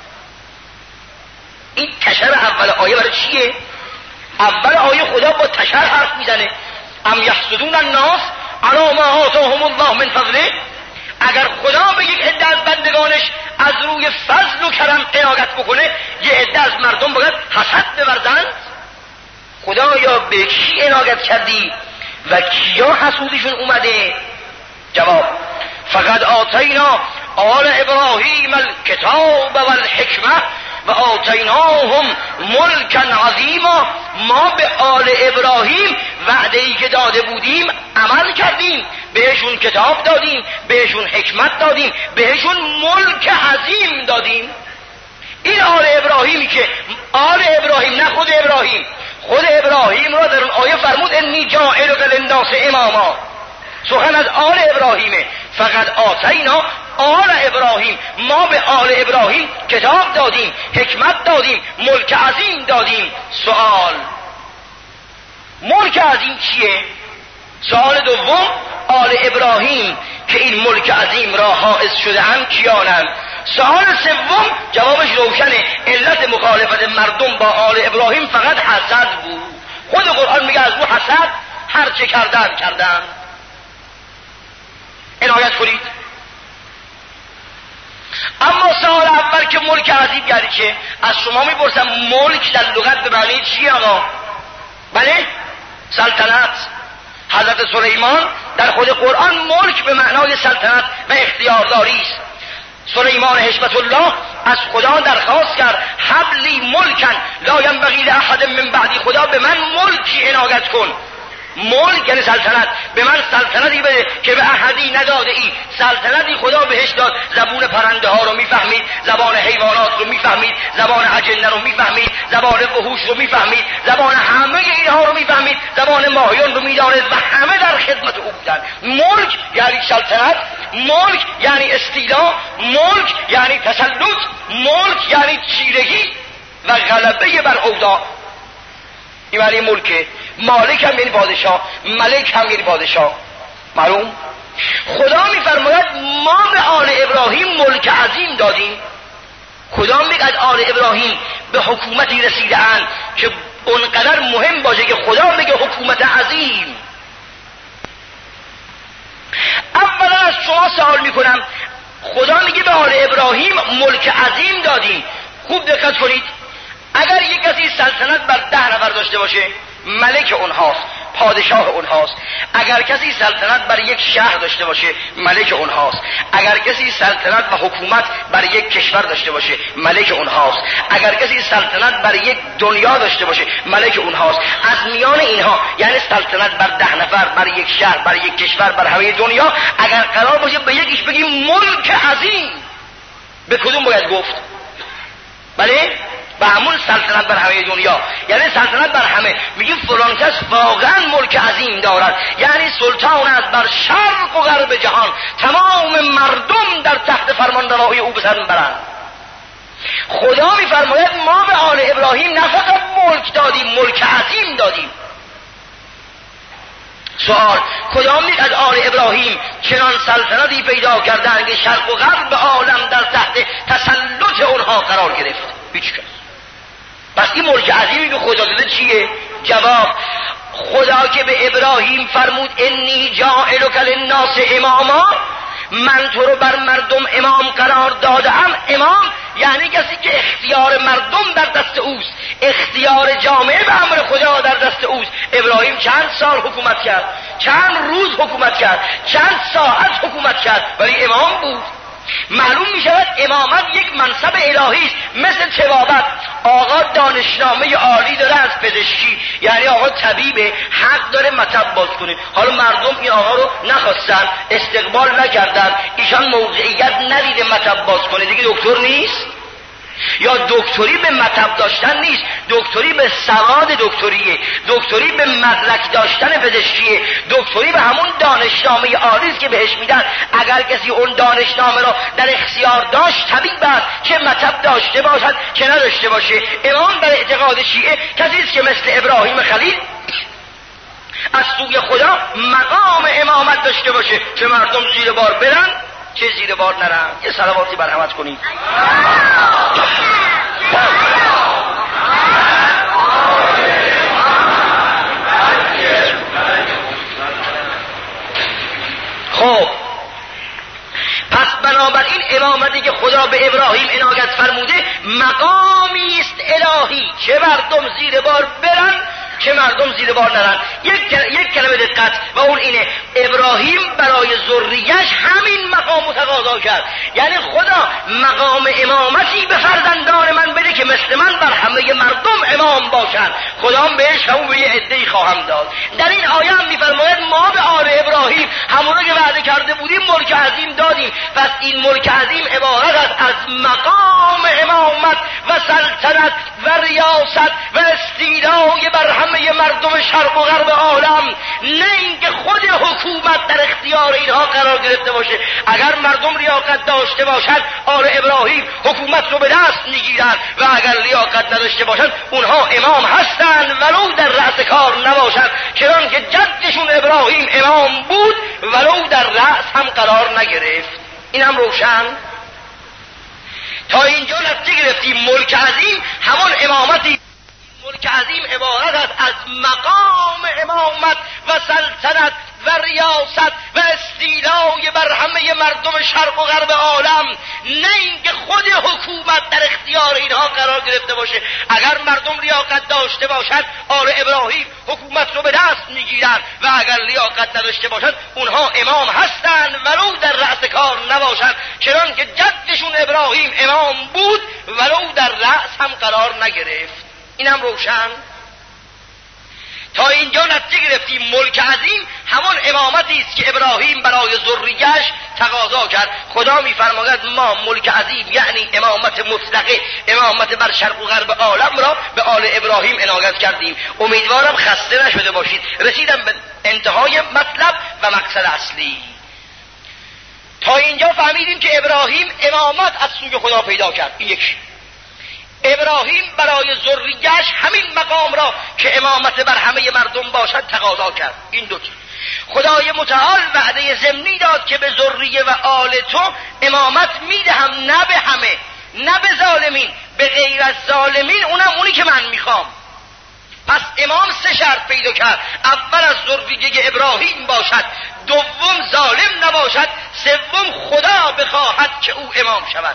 [SPEAKER 1] این تشر اول آیه برای چیه؟ اول آیه خدا با تشر حرف میزنه. ام یحسدون الناس علی ما آتاهم الله من فضله. اگر خدا به یک عده از بندگانش از روی فضل و کرم عنایت بکنه یه عده از مردم باید حسد بورزند؟ خدایا به کی عنایت کردی و کیا حسودشون اومده؟ جواب: فقد آتینا آل ابراهیم الکتاب والحکمه و آتیناهم ملکا عظیما. ما به آل ابراهیم وعده‌ای که داده بودیم عمل کردیم، بهشون کتاب دادیم، بهشون حکمت دادیم، بهشون ملک عظیم دادیم. این آل ابراهیمی که آل ابراهیم نه خود ابراهیم، خود ابراهیم را در اون آیه فرمود انی جاعلک للناس اماما. سخن از آل ابراهیمه. فقط آتینا آل ابراهیم، ما به آل ابراهیم کتاب دادیم، حکمت دادیم، ملک عظیم دادیم. سوال: ملک عظیم چیه؟ سوال دوم: آل ابراهیم که این ملک عظیم را حائز شده هم کیانند؟ سوال سوم جوابش روشنه. علت مخالفت مردم با آل ابراهیم فقط حسد بود. خود قرآن میگه از او حسد هر چه کردن کردن. عنایت کنید. اما سوال اول که ملک عظیم یعنی چه؟ از شما میپرسم ملک در لغت به معنی چیه آقا؟ بله؟ سلطنت. حضرت سلیمان در خود قرآن ملک به معنای سلطنت و اختیارداری است. سلیمان حشمت الله از خدا درخواست کرد حبلی ملکن لا ینبغی لاحد من بعدی، خدا به من ملکی عنایت کن. ملک یعنی سلطنت. به من سلطنتی بده که به احدی نداده ای. سلطنتی خدا بهش داد زبون پرنده ها رو میفهمید، زبان حیوانات رو میفهمید، زبان اجنه رو میفهمید، زبان وحوش رو میفهمید، زبان همه اینها رو میفهمید، زبان ماهیان رو میدانست و همه در خدمت او بودن. ملک یعنی سلطنت، ملک یعنی استیلا، ملک یعنی تسلط، ملک یعنی چیرگی و غلبه بر اوضاع. این معنی ملکه. مالک هم یعنی پادشاه، ملک هم یعنی پادشاه. معلوم؟ خدا میفرماید ما به آل ابراهیم ملک عظیم دادیم. کدام یک از آل ابراهیم به حکومتی رسیده اند که اونقدر مهم باشه که خدا بگه حکومت عظیم؟ اولا از شما سوال میکنم، خدا میگه به آل ابراهیم ملک عظیم دادیم. خوب دقت کنید، اگر یک کسی سلطنت بر ده نفر داشته باشه ملک اونهاست، پادشاه اونهاست. اگر کسی سلطنت بر یک شهر داشته باشه ملک اونهاست. اگر کسی سلطنت و حکومت بر یک کشور داشته باشه ملک اونهاست. اگر کسی سلطنت بر یک دنیا داشته باشه ملک اونهاست. از میان اینها یعنی سلطنت بر ده نفر، بر یک شهر، بر یک کشور، بر همه دنیا، اگر قرار باشه به یکیش بگیم ملک عظیم، به کدوم باید گفت؟ بله؟ به همون سلطنت بر همه دنیا، یعنی سلطنت بر همه. میگیم فلان کس واقعا ملک عظیم دارد، یعنی سلطان است بر شرق و غرب جهان، تمام مردم در تحت فرمانروایی او به سر میبرند. خدا میفرماید ما به آل ابراهیم نه فقط ملک دادیم، ملک عظیم دادیم. سوال، کدام یک از آل ابراهیم چنان سلطنتی پیدا کردند که شرق و غرب عالم در تحت تسلط اونها قرار گرفت؟ هیچ کس. پس این ملک عظیمی که خدا داده چیه؟ جواب، خدا که به ابراهیم فرمود انی جاعلک للناس اماما، من تو رو بر مردم امام قرار دادم. امام یعنی کسی که اختیار مردم در دست اوست، اختیار جامعه به امر خدا در دست اوست. ابراهیم چند سال حکومت کرد، چند روز حکومت کرد، چند ساعت حکومت کرد، ولی امام بود. معلوم می شود امامت یک منصب الهی است، مثل طبابت. آقا دانشنامه عالی داره از پزشکی، یعنی آقا طبیبه، حق داره مطب باز کنه. حالا مردم این آقا رو نخواستن، استقبال نکردن، ایشان موضعیت ندیده مطب باز کنه، دیگه دکتر نیست. یا دکتری به مطب داشتن نیست، دکتری به سواد دکتریه، دکتری به مدرک داشتن پزشکیه، دکتری به همون دانشنامه عالی است که بهش میدن. اگر کسی اون دانشنامه را در اختیار داشت طبیب است، چه مطب داشته باشد چه نداشته باشه. امام در اعتقاد شیعه کسی است که مثل ابراهیم خلیل از سوی خدا مقام امامت داشته باشه، چه مردم زیر بار برن چه زیر بار نرن. یه صلواتی برحمت کنید. خب پس بنابراین امامتی که خدا به ابراهیم عنایت فرموده مقامی است الهی، چه مردم زیر بار برن چه مردم زیر بار نرن. یک یک کلمه دقت و اون اینه، ابراهیم برای ذریه‌اش همین مقام تقاضا کرد، یعنی خدا مقام امامتی به فرزندان من بده که مثل من بر همه مردم امام باشند. خدا هم بهش همون به یه عده‌ای خواهم داد. در این آیه هم می‌فرماید ما به آل ابراهیم همون که وعده کرده بودیم ملک عظیم دادیم. پس این ملک عظیم عبارت است از مقام امامت و سلطنت و ریاست و استیلای بر همه مردم شرق و غرب عالم، نه اینکه خود حکومت در اختیار اینها قرار گرفته باشه. اگر مردم لیاقت داشته باشند آل ابراهیم حکومت رو به دست میگیرند و اگر لیاقت نداشته باشند اونها امام هستند ولو در رأس کار نباشند، چنان که جدشون ابراهیم امام بود ولو در رأس هم قرار نگرفت. این هم روشن. تا اینجا نتیجه گرفتیم ملک عظیم همون امامتی. ملک عظیم عبارت است از مقام امامت و سلطنت و ریاست و استیلای بر همه مردم شرق و غرب عالم، نه اینکه خود حکومت در اختیار اینها قرار گرفته باشه. اگر مردم لیاقت داشته باشند آل ابراهیم حکومت رو به دست میگیرند و اگر لیاقت نداشته باشند اونها امام هستند ولو در رأس کار نباشند، چنان که جدشون ابراهیم امام بود ولو در رأس هم قرار نگرفت. اینم روشن. تا اینجا نتیجه گرفتیم ملک عظیم همون امامتی است که ابراهیم برای ذریه‌اش تقاضا کرد. خدا می‌فرماید ما ملک عظیم یعنی امامت مطلقه، امامت بر شرق و غرب عالم را به آل ابراهیم عنایت کردیم. امیدوارم خسته نشده باشید. رسیدم به انتهای مطلب و مقصد اصلی. تا اینجا فهمیدیم که ابراهیم امامت از سوی خدا پیدا کرد. این یک. ابراهیم برای ذریه‌اش همین مقام را که امامت بر همه مردم باشد تقاضا کرد. این دو چیز. خدای متعال وعده ضمنی داد که به ذریه و آل تو امامت میدهم، نه به همه، نه به ظالمین، به غیر از ظالمین، اونم اونی که من میخوام. پس امام سه شرط پیدا کرد: اول از ذریه ابراهیم باشد، دوم ظالم نباشد، سوم خدا بخواهد که او امام شود.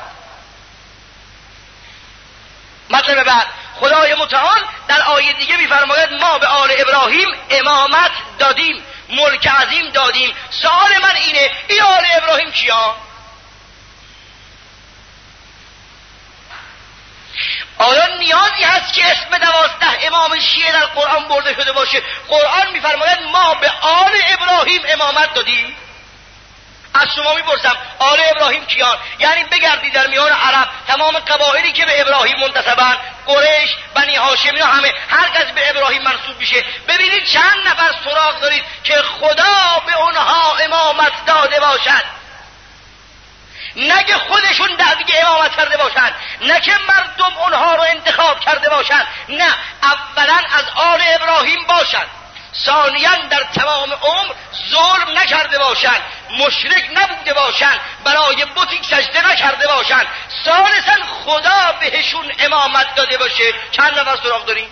[SPEAKER 1] مطلب بعد، خدای متعال در آیه دیگه میفرماید ما به آل ابراهیم امامت دادیم، ملک عظیم دادیم. سوال من اینه این آل ابراهیم کیان؟ آیا نیازی هست که اسم دوازده امام شیعه در قرآن برده شده باشه؟ قرآن میفرماید ما به آل ابراهیم امامت دادیم. از شما میپرسم آل ابراهیم کیان؟ یعنی بگردید در میان عرب تمام قبایلی که به ابراهیم منتسبن، قریش، بنی هاشم، اینا همه هر کس به ابراهیم منسوب میشه، ببینید چند نفر سراغ دارید که خدا به اونها امامت داده باشد. نه که خودشون دعوی امامت کرده باشند، نه که مردم اونها رو انتخاب کرده باشند، نه، اولا از آل ابراهیم باشند، ثانیاً در تمام عمر ظلم نکرده باشند، مشرک نبوده باشند، برای بتی سجده نکرده باشند، ثالثاً خدا بهشون امامت داده باشه. چند نفر سراغ داریم؟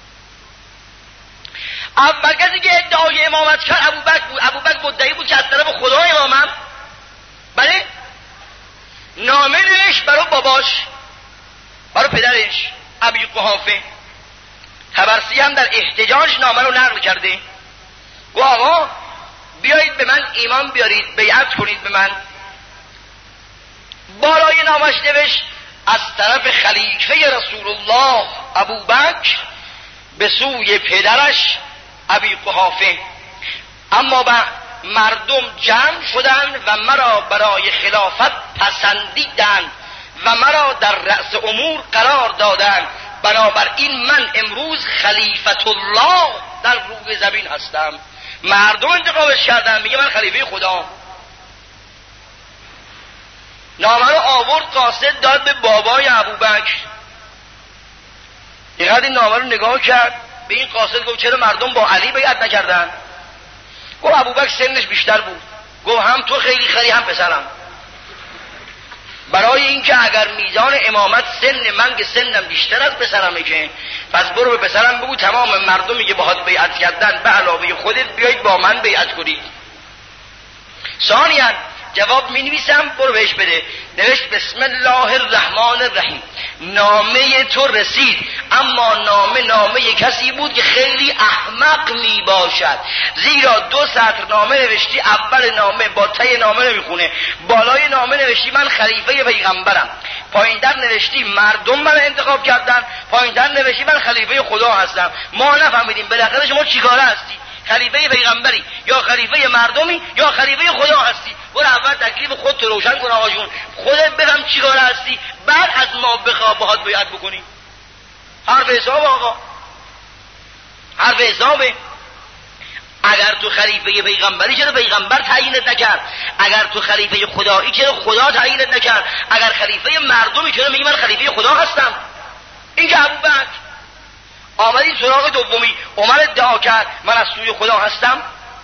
[SPEAKER 1] اول کسی که ادعای امامت کرد ابوبکر بود. ابوبکر مدعی بود که از طرف خدا امامم. بله، نامه نوشت برای باباش، برای پدرش ابی قحافه. طبرسی هم در احتجاج نامه رو نقل کرده. گفت آقا بیایید به من ایمان بیارید، بیعت کنید به من. بالای نامش نوشت از طرف خلیفه رسول الله ابوبکر به سوی پدرش ابی قحافه. اما با مردم جمع شدند و مرا برای خلافت پسندیدند و مرا در رأس امور قرار دادند، بنابراین من امروز خلیفت الله در روی زمین هستم. مردم انتخابش کردن، میگه من خلیفه خدا. نامه رو آورد قاصد داد به بابای ابوبکر. اینقدر این نامه رو نگاه کرد به این قاصد، گفت چرا مردم با علی بیعت نکردن؟ گفت ابوبکر سنش بیشتر بود. گفت هم تو خیلی خری هم پسرم. برای اینکه اگر میزان امامت سن من که سنم بیشتر از پسرمه که، پس برو به پسرم بگو تمام مردمی که باهات بیعت کردن به علاوه خودت بیایید با من بیعت کنید. ثانیاً جواب می نویسم، برو بهش بده. نوشت بسم الله الرحمن الرحیم. نامه تو رسید، اما نامه نامه کسی بود که خیلی احمق می باشد، زیرا دو سطر نامه نوشتی، اول نامه با ته نامه نمیخونه، بالای نامه نوشتی من خلیفه پیغمبرم، پایین در نوشتی مردم من انتخاب کردن، پایین در نوشتی من خلیفه خدا هستم. ما نفهمیدیم بالاخره شما چیکاره هستی؟ خلیفه پیغمبری یا خلیفه مردمی یا خلیفه خدا هستی؟ برو اول تکلیف خودت رو روشن کن آقا جون، خودت بفهم چی کاره هستی، بعد از ما بخواه باهات بیعت بکنی. حرف حساب آقا، حرف حسابه. اگر تو خلیفه پیغمبری چرا پیغمبر تعیینت نکرد؟ اگر تو خلیفه خدایی چرا خدا تعیینت نکرد؟ اگر خلیفه مردمی چرا میگی من خلیفه خدا هستم؟ این که ابوبکر آمدی سراغ دومی، عمر ادعا کرد من از سوی خدا هستم،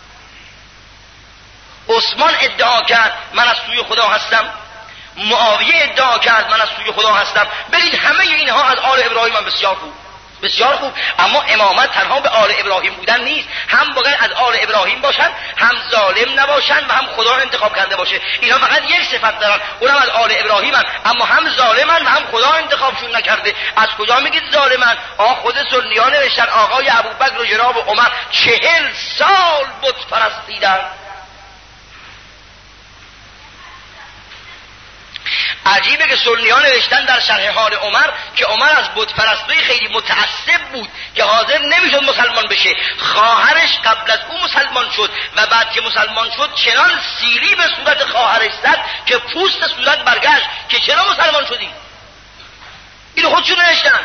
[SPEAKER 1] عثمان ادعا کرد من از سوی خدا هستم، معاویه ادعا کرد من از سوی خدا هستم. برید همه اینها از آل ابراهیم هم بسیار خوب، بسیار خوب. اما امامت تنها به آل ابراهیم بودن نیست، هم باید از آل ابراهیم باشن، هم ظالم نباشن و هم خدا رو انتخاب کرده باشه. اینا فقط یک صفت دارن، اونم از آل ابراهیمن، اما هم ظالمن و هم خدا انتخابشون نکرده. از کجا میگید ظالمن؟ آ خود سنی‌ها نوشتن آقای ابوبکر و جناب عمر چهل سال بت پرستیدن. عجیبه که سنی ها نوشتن در شرح حال عمر که عمر از بت پرستی خیلی متعصب بود که حاضر نمیشد مسلمان بشه. خواهرش قبل از او مسلمان شد و بعد که مسلمان شد چنان سیلی به صورت خواهرش زد که پوست صورت برگشت که چرا مسلمان شدی. اینو خودشون نوشتن.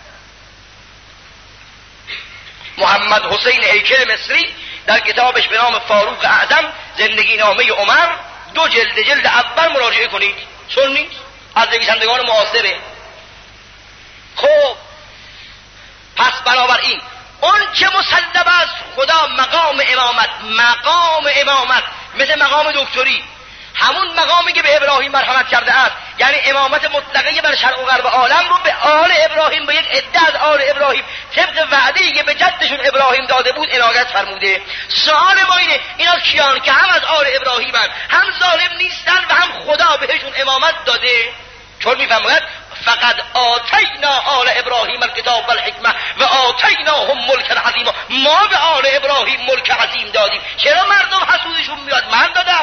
[SPEAKER 1] محمد حسین هیکل مصری در کتابش به نام فاروق اعظم زندگی نامه عمر دو جلد جلد اول مراجعه کنید. سنی از نویسندگان معاصره. خب پس بنابراین اون چه مسلم است خدا مقام امامت، مقام امامت مثل مقام دکتری، همون مقامی که به ابراهیم مرحمت کرده است، یعنی امامت مطلقه بر شرق و غرب عالم رو به آل ابراهیم، به یک عده از آل ابراهیم طبق وعده‌ای که به جدشون ابراهیم داده بود عنایت فرموده. سوال ما اینه اینا کیان که هم از آل ابراهیمن، هم ظالم نیستن و هم خدا بهشون امامت داده؟ چون میفرماید فقط آتینا آل ابراهیم الکتاب و الحکمه و آتیناهم ملک عظیما، ما به آل ابراهیم ملک عظیم دادیم. چرا مردم حسودشون میاد؟ من دادم.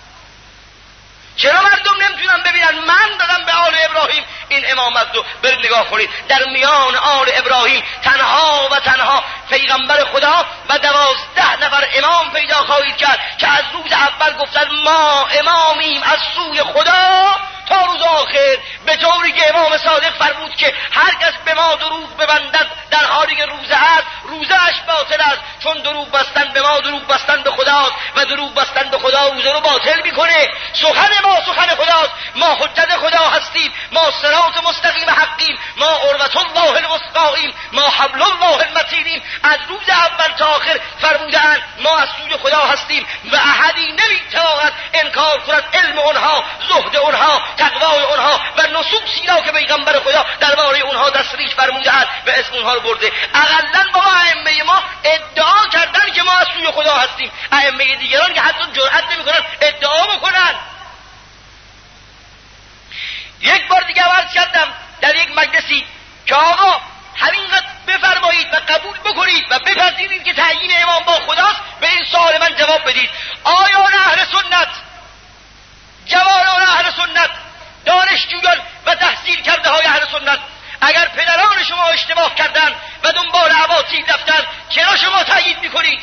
[SPEAKER 1] چرا مردم نمیتونن ببینن من دادم به آل ابراهیم این امامت رو؟ برید نگاه کنید در میان آل ابراهیم تنها و تنها پیغمبر خدا و دوازده نفر امام پیدا خواهید کرد که از روز اول گفتن ما امامیم از سوی خدا تا روز آخر، به طوری که امام صادق فرمود که هر کس به ما دروغ ببندد در حالی که روزه است روزه‌اش باطل است، چون دروغ بستن به ما دروغ بستن به خداست و دروغ بستن به خدا روزه رو باطل میکنه. سخن ما سخن خداست، ما حجت خدا هستیم، ما صراط مستقیم حقیم، ما عروة الله الوثقاییم، ما حبل الله المتینیم. از روز اول تا آخر فرمودند ما از سوی خدا هستیم و احدی نمیتواند انکار کند علم اونها، زهد اونها، تقوای اونها و نصوصی را که پیغمبر خدا درباره اونها تصریح فرموده است و اسم اونها رو برده. اقلن با ائمه ما ادعا کردن که ما از سوی خدا هستیم، ائمه دیگران که حتی جرئت نمیکنن ادعا بکنن. یک بار دیگه عرض کردم در یک مجلسی که آقا همینقدر بفرمایید و قبول بکنید و بپذیرید که تعیین امام با خداست، به این سوال من جواب بدید. آیان اهل سنت، جوانان اهل سنت، دانشجویان و تحصیل کرده های اهل سنت، اگر پدران شما اشتباه کردند و دنبال عواطیل رفتند چرا شما تایید میکنید؟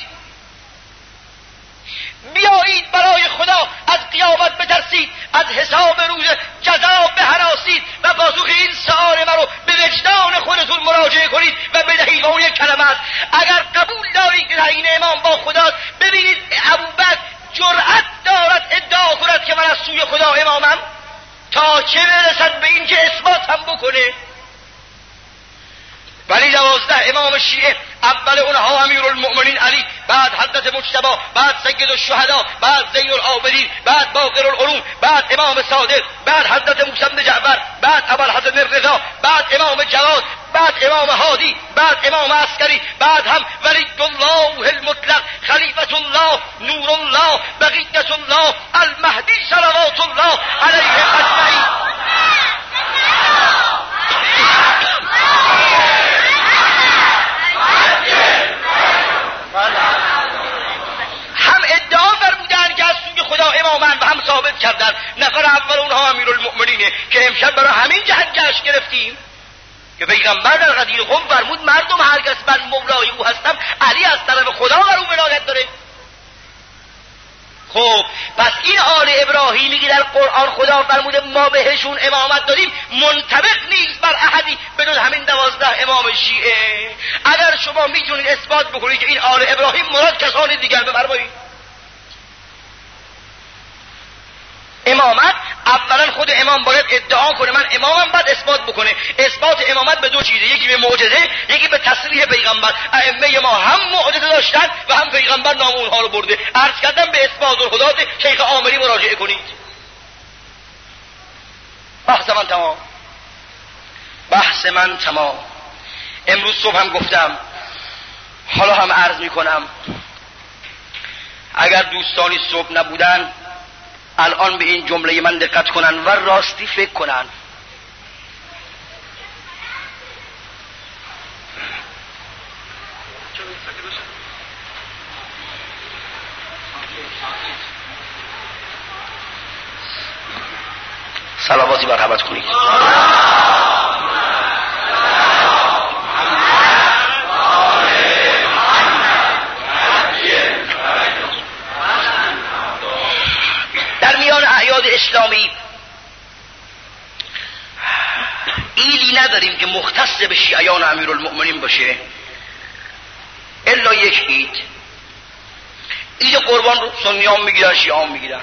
[SPEAKER 1] بیایید برای خدا از قیامت بترسید، از حساب روز جزا بهراسید و پاسخ این سؤال مرا به وجدان خودتون مراجعه کنید و بدهید. اون یک کلمه است. اگر قبول دارید که تعیین امام با خداست، ببینید ابوبکر جرأت دارد ادعا کند که من از سوی خدا امامم، تا چه برسد به این که اثبات هم بکنه. ولی دوازده امام شیعه، اول اونها امیرالمؤمنین علی، بعد حضرت مجتبی، بعد سید الشهدا، بعد زین العابدین، بعد باقر العلوم، بعد امام صادق، بعد حضرت موسی بن جعفر، بعد ابوالحسن الرضا، بعد امام جواد، بعد امام هادی، بعد امام عسکری، بعد هم ولی الله المطلق، خلیفة الله، نور الله، بقیت الله، المهدی صلوات الله علیه اجمعین. هم ادعا فرمودن که از سوی خدا امامن و هم ثابت کردن. نفر اول اونها امیرالمؤمنینه که امشب برای همین جهت جشن گرفتیم که پیغمبر در غدیر خم فرمود مردم هر کس من مولای او هستم، علی از طرف خدا بر او ولایت داره. خب پس این آل ابراهیمی که در قرآن خدا فرموده ما بهشون امامت دادیم منطبق نیست بر احدی بدون همین دوازده امام شیعه. اگر شما میتونید اثبات بکنید که این آل ابراهیم مراد کسان دیگر، بفرمایید. امامت اولا خود امام باید ادعا کنه من امامم، بعد اثبات بکنه. اثبات امامت به دو چیزه، یکی به معجزه، یکی به تصریح پیغمبر. ائمه ما هم معجزه داشتن و هم پیغمبر نام اونها رو برده. عرض کردم به اثبات الهدات شیخ عامری مراجعه کنید. بحث من تمام، بحث من تمام. امروز صبح هم گفتم، حالا هم عرض میکنم، اگر دوستانی صبح نبودن الان به این جمله من دقت کنن و راستی فکر کنن. صلوات درودی مرحمت کنید. در میان اعیاد اسلامی ایدی نداریم که مختص به شیعیان امیرالمؤمنین باشه الا یک عید. عید قربان رو سنیان میگیرن، شیعیان میگیرن.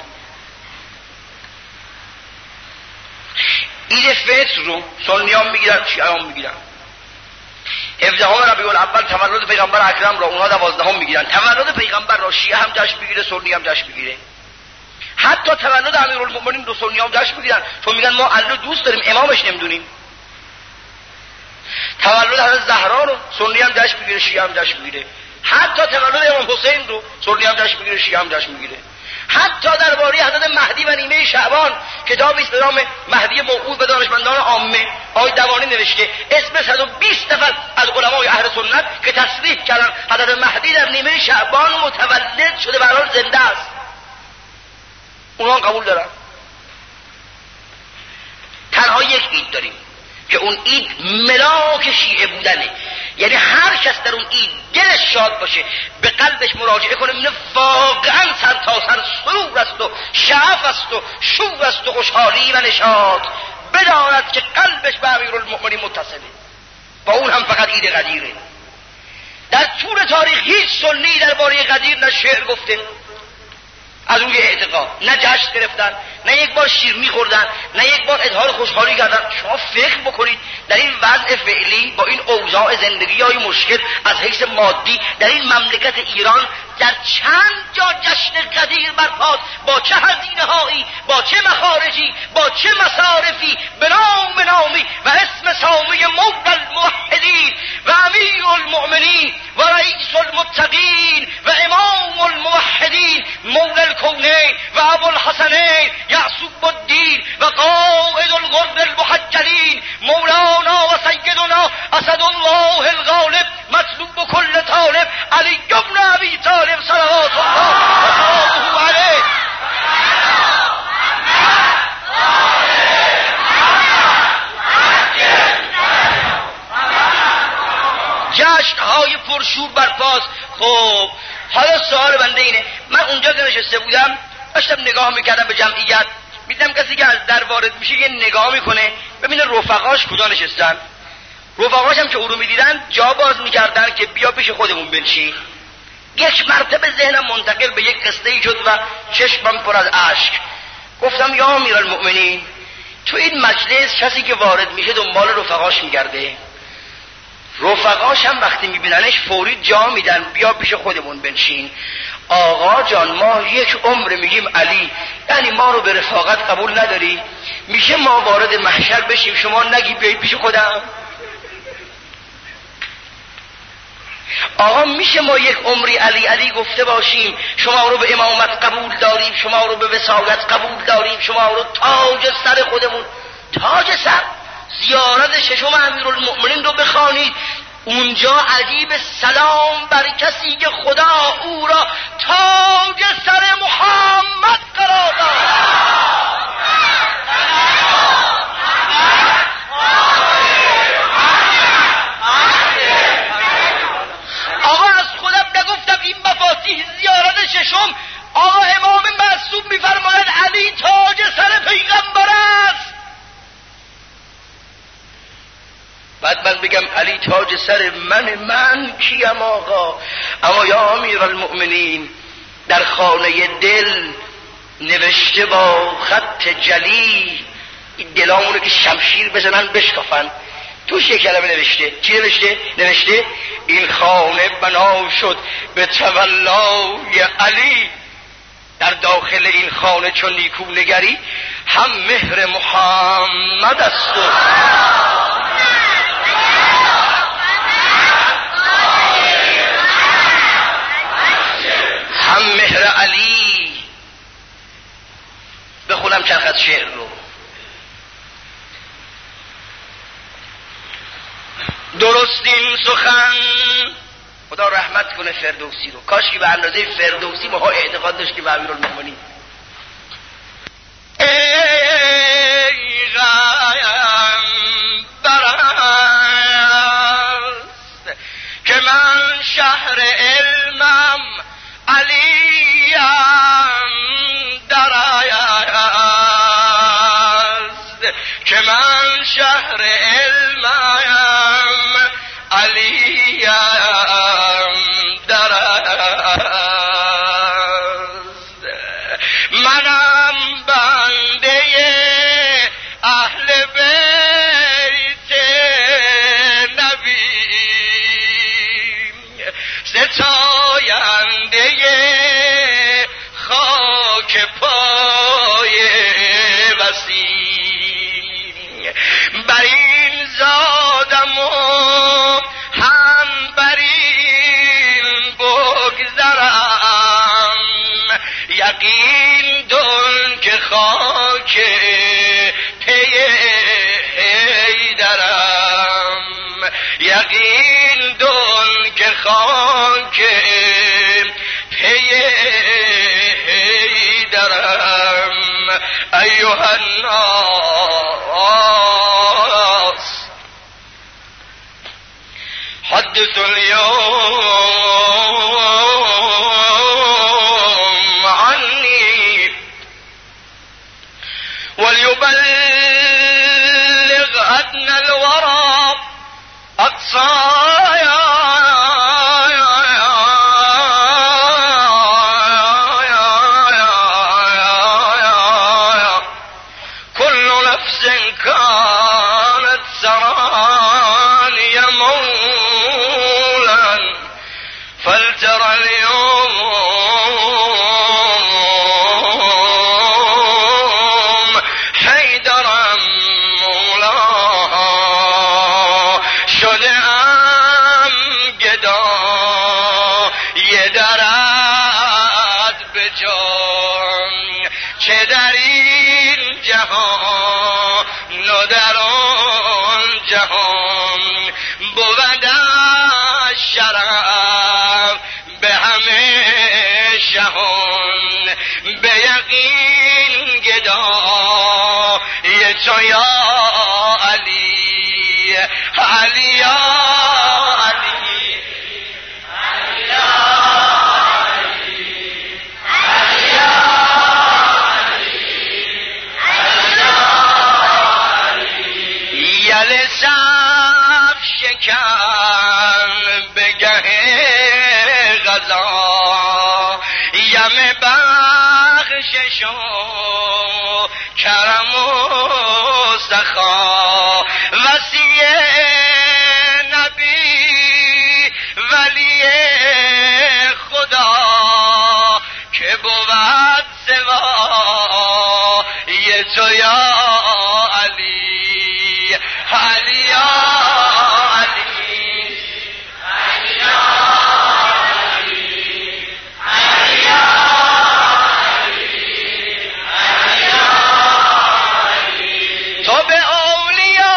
[SPEAKER 1] عید فطر رو سنیان میگیرن، شیعیان میگیرن. هفدهم ربیع الاول تولد پیغمبر اکرم را اونها دوازدهم میگیرن. تولد پیغمبر را شیعه هم جشن میگیره، سنی هم جشن میگیره. حتی تولد امیرالمؤمنین رو سنی هم جشن میگیرن، چون میگن ما علی دوست داریم، امامش نمیدونیم. تولد حضرت زهرا رو سنی هم جشن میگیره، شیعه هم جشن میگیره. حتی تولد امام حسین رو سنی هم جشن میگیره، شیعه هم جشن میگیره. حتی درباره حضرت مهدی و نیمه شعبان کتابی است به نام مهدی موعود به دانشمندان عامه آقای دوانی نوشته، اسم صد و بیست نفر از علمای اهل سنت که تصریح کردن حضرت مهدی در نیمه شعبان متولد شده و الان زنده است، اونها قبول دارن. تنها یک عید داریم که اون عید ملاک شیعه بودنه، یعنی هر کس در اون عید دلش شاد باشه، به قلبش مراجعه کنه، اینه واقعا سر تا سر سرور است و شعف است و شور است و خوشحالی و نشاط، بداند که قلبش به امیرالمؤمنین متصله. با اون هم فقط عید قدیره. در طول تاریخ هیچ سنی درباره قدیر نه شعر گفته از اون اعتقاد، نه جشن گرفتن، نه یک بار شیر میخوردن، نه یک بار اظهار خوشحالی کردن. شما فکر بکنید در این وضع فعلی با این اوضاع زندگی های مشکل از حیث مادی در این مملکت ایران در چند جا جشن قدیر برپاست، با چه هزینه هایی، با چه مخارجی، با چه مصارفی، به نام نامی و اسم سامی مولا الموحدین و امیر المؤمنین و رئیس المتقین و امام الموحدین مولا الکونین و ابو الحسنین یعصوب الدین و قائد الغر المحجلین مولانا و سیدنا اسد الله الغالب مطلوب کل طالب علی بن ابی طالب صلوات الله و سلامه علیه. جشن‌های پرشور برپاست. خب حالا سوال بنده اینه، من اونجا که نشسته بودم داشتم نگاه میکردم به جمعیت، میدم کسی که از در وارد میشه یه نگاه میکنه ببینه رفقاش کجا نشستن. رفقاش هم که او رو میدیدن جا باز میکردن که بیا پیش خودمون بنشین. یک مرتبه ذهنم منتقل به یک قصه‌ای شد و چشمم پر از اشک. گفتم یا امیرالمؤمنین، تو این مجلس کسی که وارد میشه دنبال رفقاش میگرده، رفقاش هم وقتی میبیننش فوری جا میدن بیا پیش خودمون بنشین. آقا جان ما یک عمر میگیم علی، یعنی ما رو به رفاقت قبول نداری؟ میشه ما وارد محشر بشیم شما نگی بیایید پیش خودم؟ آقا میشه ما یک عمری علی علی گفته باشیم شما رو به امامت قبول داریم، شما رو به وصایت قبول داریم، شما رو تاج سر خودمون، تاج سر زیارت ششم امیرالمؤمنین رو بخوانید، اونجا عجیب سلام بر کسی که خدا او را تاج سر محمد قرار داد. آقا از خودم نگفتم این مفاتیح زیارت ششم، آقا امام معصوم میفرماید علی تاج سر پیغمبر است. بعد من بگم علی تاج سر من، من کیم آقا؟ اما یا امیرالمؤمنین در خانه دل نوشته با خط جلی، دلامونو که شمشیر بزنن بشکافن، توش یک کلمه نوشته. چی نوشته؟ نوشته این خانه بنا شد به تولای علی. در داخل این خانه چون نیکو نگری هم مهر محمد است و هم مهر علی. بخونم چند خط شعر رو. درست این سخن، خدا رحمت کنه فردوسی رو، کاش که به اندازه فردوسی ما اعتقاد داشتیم به امیرالمؤمنین. ای بحر علمم علیم در است. منم بنده اهل بیت نبی، ستاینده خاک پای وسیم. بر این زادم و هم بر این بگذرم، یقین دون که خاک پی حیدرم، یقین دون که خاک پی حیدرم. ایها الناس حدثوا اليوم عني وليبلغ أدنى الورى أقصايا. كل نفس كانت سراني مولا فلترى اليوم حيدرا مولاها. شده ام گدای درد به جان، چه در این جهان و در آن جهان بود شرف به همه شهان. به یقین گدای تو یا علی، علی یا علی، علی یا علی، علی یا علی، یل صف شکن به گه غذا، یم بخشش و کرم و سخا. وصی نبی ولی خدا که بود سوا یه تو یا علی، علی یا علی، علی یا علی، علی یا علی، علی یا علی. تو به اولیا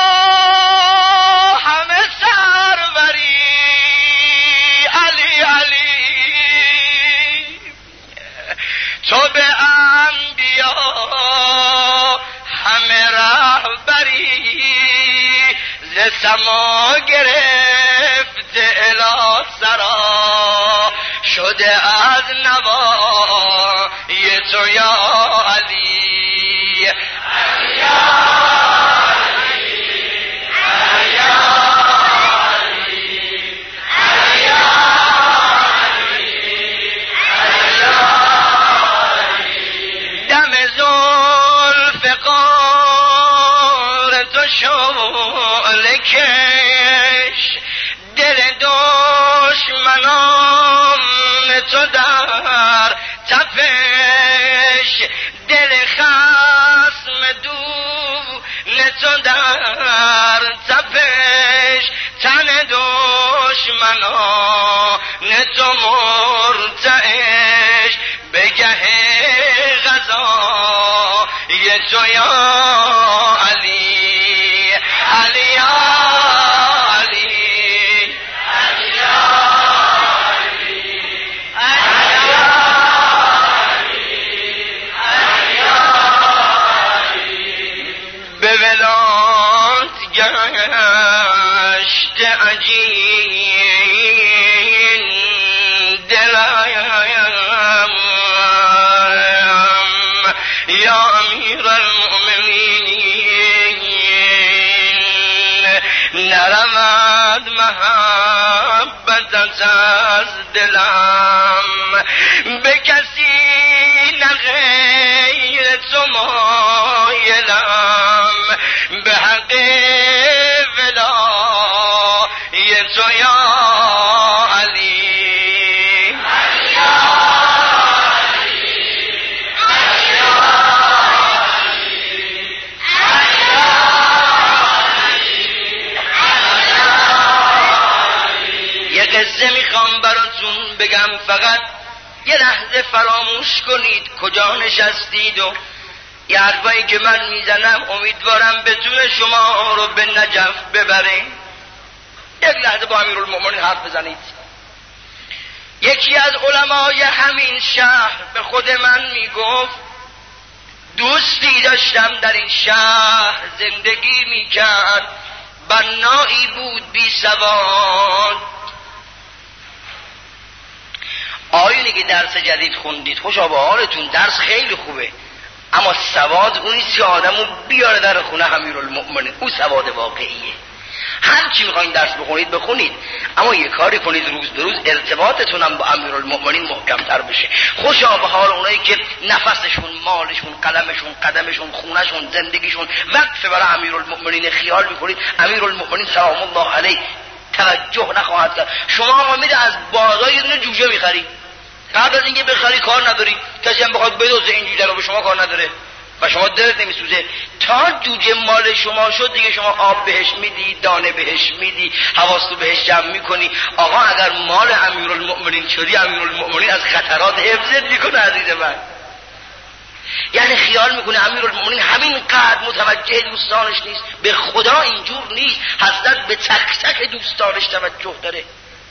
[SPEAKER 1] همه سروری علی علی، تو به انبیا همه رهبری، ز سما گرفته الی سرا شده از نوای تو یا علی، علی یا علی، علی یا علی، علی یا علی، علی یا علی. دم زلف قار تو شعله کش، دل دشمنان تو در تپش، دل خصم دون تو در تپش، تن دشمنان تو مرتعش. به گه غذا یه تو یا علی، علی یا علی، علی یا علی، علی یا علی، علی یا علی. به ولات گشت عجین دلایم یا امیر المؤمنین، نرمد محبتت از دلم، به کسی نه غیر تو مایلم، به حق ولای تو یا علی. قصه میخوام براتون بگم، فقط یه لحظه فراموش کنید کجا نشستید و یه حرفایی که من میزنم امیدوارم بتونه شما رو به نجف ببره. یک لحظه با امیرالمؤمنین حرف بزنید. یکی از علمای همین شهر به خود من میگفت دوستی داشتم در این شهر زندگی میکرد، بنایی بود بی سواد. آیونی که درس جدید خوندید خوشا به حالتون، درس خیلی خوبه، اما سواد اونیست که آدمو بیاره در خونه امیرالمؤمنین، اون سواد واقعیه. هر چی میخواین درس بخونید بخونید، اما یه کاری کنید روز به روز ارتباطتون هم با امیرالمؤمنین محکم‌تر بشه. خوشا به حال اونایی که نفسشون، مالشون، قلمشون، قدمشون، خونشون، زندگیشون وقف برای امیرالمؤمنین. خیال میکنید امیرالمؤمنین سلام الله علیه توجه نخواهد کرد. شما آقا میده از بازار یه دونه جوجه میخری، قبل از اینکه بخری کار نداری، کسی هم بخواد بدوزه این جوجه رو به شما کار نداره و شما دلت نمیسوزه. تا جوجه مال شما شد دیگه شما آب بهش میدی، دانه بهش میدی، حواستو بهش جمع میکنی. آقا اگر مال امیرالمؤمنین شدی، امیرالمؤمنین از خطرات حفظت میکنه عزیز من. یعنی خیال میکنه امیرالمؤمنین همین قدر متوجه دوستانش نیست، به خدا اینجور نیست، حضرت به تک تک دوستانش توجه داره.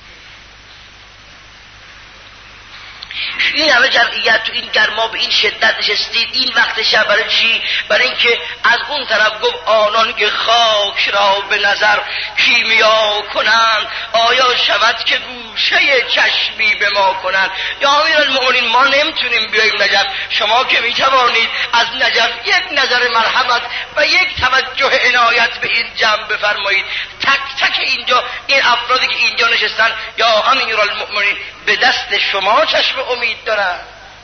[SPEAKER 1] این همه جمعیت تو این گرما به این شدت نشستید، این وقت شب برای چی؟ برای اینکه از اون طرف گفت آنان که خاک را به نظر کیمیا کنند، آیا شود که گوشه چشمی به ما کنند؟ یا امیرالمؤمنین ما نمیتونیم بیاییم نجف، شما که میتوانید از نجف یک نظر مرحمت و یک توجه عنایت به این جمع بفرمایید. تک تک اینجا این افرادی که اینجا نشستن، یا امیرالمؤمنین به دست شما چشم امید دارن.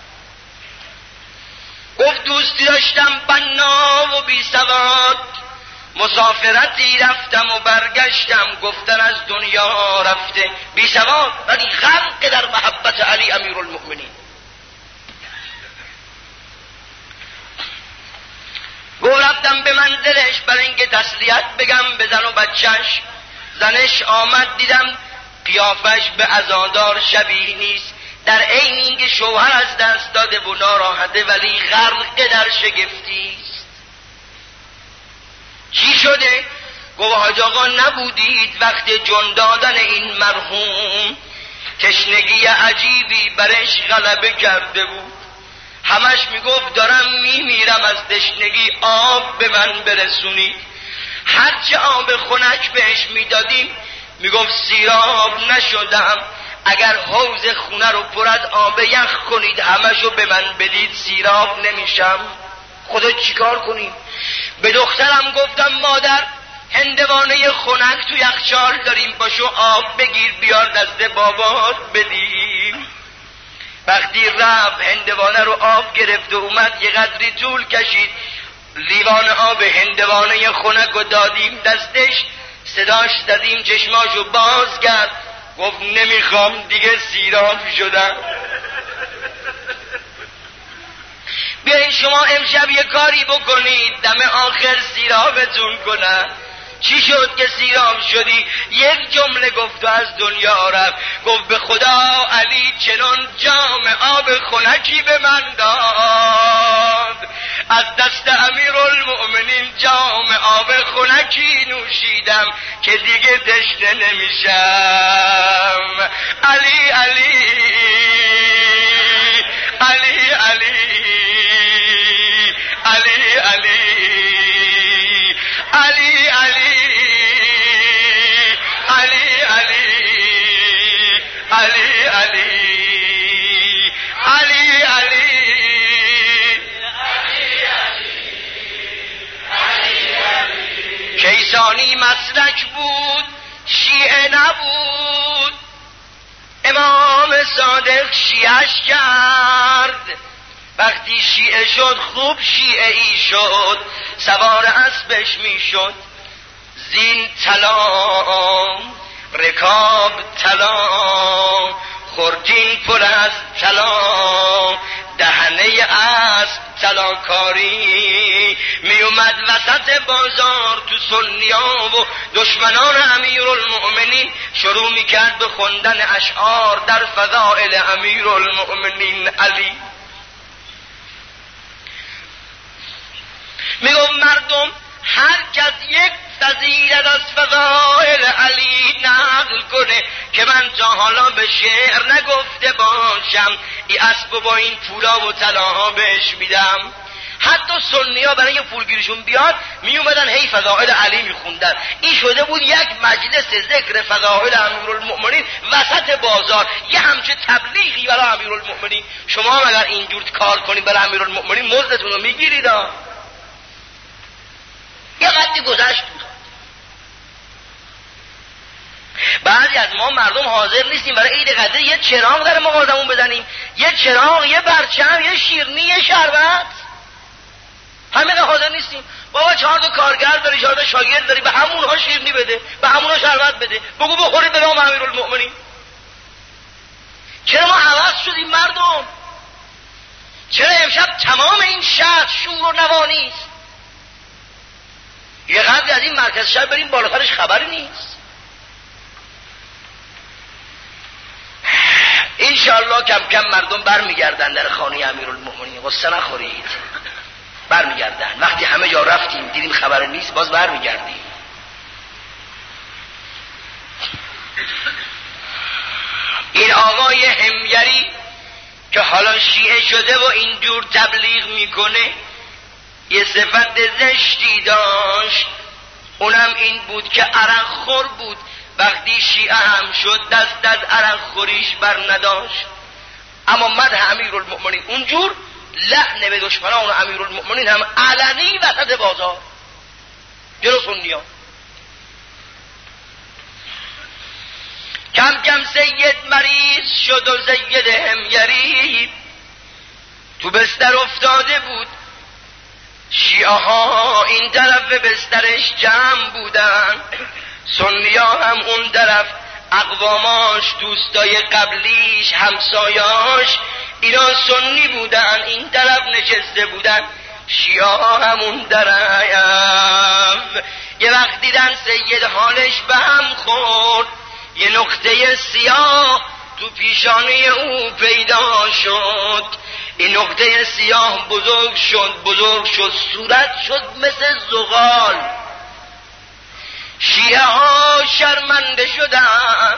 [SPEAKER 1] گفت دوستی داشتم بنا و بی سواد، مسافرتی رفتم و برگشتم، گفتن از دنیا رفته بی سواد ولی غرق در محبت علی امیرالمؤمنین. گفت رفتم به منزلش برای اینکه تسلیت بگم به زن و بچهش. زنش آمد دیدم قیافش به عزادار شبیه نیست، در عین اینکه شوهر از دست داده و ناراحته ولی غرق در شگفتی است. چی شده؟ گفت حاج آقا نبودید وقت جان دادن این مرحوم تشنگی عجیبی برش غلبه کرده بود، همش میگفت دارم میمیرم از تشنگی، آب به من برسونید. هرچه آب خنک بهش میدادیم میگفت سیراب نشدم، اگر حوض خونه رو پر از آب یخ کنید همشو به من بدید سیراب نمیشم. خدا چیکار کنیم؟ به دخترم گفتم مادر هندوانه خنک تو یخچال داریم، باشو آب بگیر بیار دست بابات بدیم. وقتی رفت هندوانه رو آب گرفت و اومد، یه قدری طول کشید، لیوان آب هندوانه خنک رو دادیم دستش، صداش زدیم، چشماشو باز کرد، گفت نمیخوام دیگه سیراب شدم. بیاین شما امشب یه کاری بکنید دم آخر سیرابتون کنن. چی شد که سیراب شدی؟ یک جمله گفت و از دنیا رفت. گفت به خدا علی چنان جام آب خنکی به من داد، از دست امیرالمؤمنین جام آب خنکی نوشیدم که دیگه تشنه نمیشم. علی علی علی علی علی علی علی علی علی علی علی علی علی علی کیسا سنیانی مسلک بود، شیعه نبود. امام صادق شیعش کرد، وقتی شیعه شد خوب شیعه ای شد، سوار اسبش می شد. زین طلا رکاب طلا، خردین پر از طلا، دهنه اسب طلاکاری. می اومد وسط بازار تو سنیا و دشمنان امیرالمؤمنین شروع می کرد به خوندن اشعار در فضائل امیرالمؤمنین علی. می گفت مردم هر کس یک فضیلت از فضائل علی نقل کنه که من تا حالا به شعر نگفته باشم، این اسب با این پولا و طلاها بهش میدم. حتی سنی ها برای پولگیرشون بیاد می اومدن هی فضائل علی می خوندن. این شده بود یک مجلس ذکر فضائل امیرالمؤمنین وسط بازار، یه همچه تبلیغی برای امیرالمؤمنین. شما هم اگر اینجور کار کنید برای امیرالمؤمنین مزدتون رو میگیرید. یه قدری گذشت بود. بعضی از ما مردم حاضر نیستیم برای عید قدر یه چراغ در مغازمون بزنیم، یه چراغ، یه برچم، یه شیرینی، یه شربت. همین حاضر نیستیم. بابا چهار تا کارگر داری، چهار تا شاگرد داری، به همونها شیرینی بده، به همونها شربت بده، بگو بخورید به نام امیرالمؤمنین. چرا ما عوض شدیم مردم؟ چرا امشب تمام این شهر شور و نوا نیست؟ یه قدری از این مرکز شهر بریم بالاترش خبری نیست. انشاءالله کم کم مردم برمیگردن در خانه امیرالمؤمنین. غصه نخورید، برمیگردن. وقتی همه جا رفتیم دیدیم خبر نیست، باز برمیگردیم. این آقای همگری که حالا شیعه شده و اینجور تبلیغ میکنه یه صفت زشتی داشت، اونم این بود که عرق خور بود. وقتی شیعه هم شد دست از عرق خوریش بر نداشت. اما مدح امیرالمؤمنین اونجور لعن به دشمنان امیرالمؤمنین هم علنی وسط بازار جلو سنیا. کم کم سید مریض شد و سید همگری تو بستر افتاده بود. شیعه ها این طرف بسترش جمع بودن، سنیا هم اون طرف، اقواماش، دوستای قبلیش، همسایاش، اینا سنی بودن این طرف نشسته بودن، شیعه ها هم اون طرف. یه وقت دیدن سید حالش به هم خورد، یه نقطه سیاه تو پیشانه او پیدا شد. این نقطه سیاه بزرگ شد بزرگ شد صورت شد مثل زغال. شیعه ها شرمنده شدن،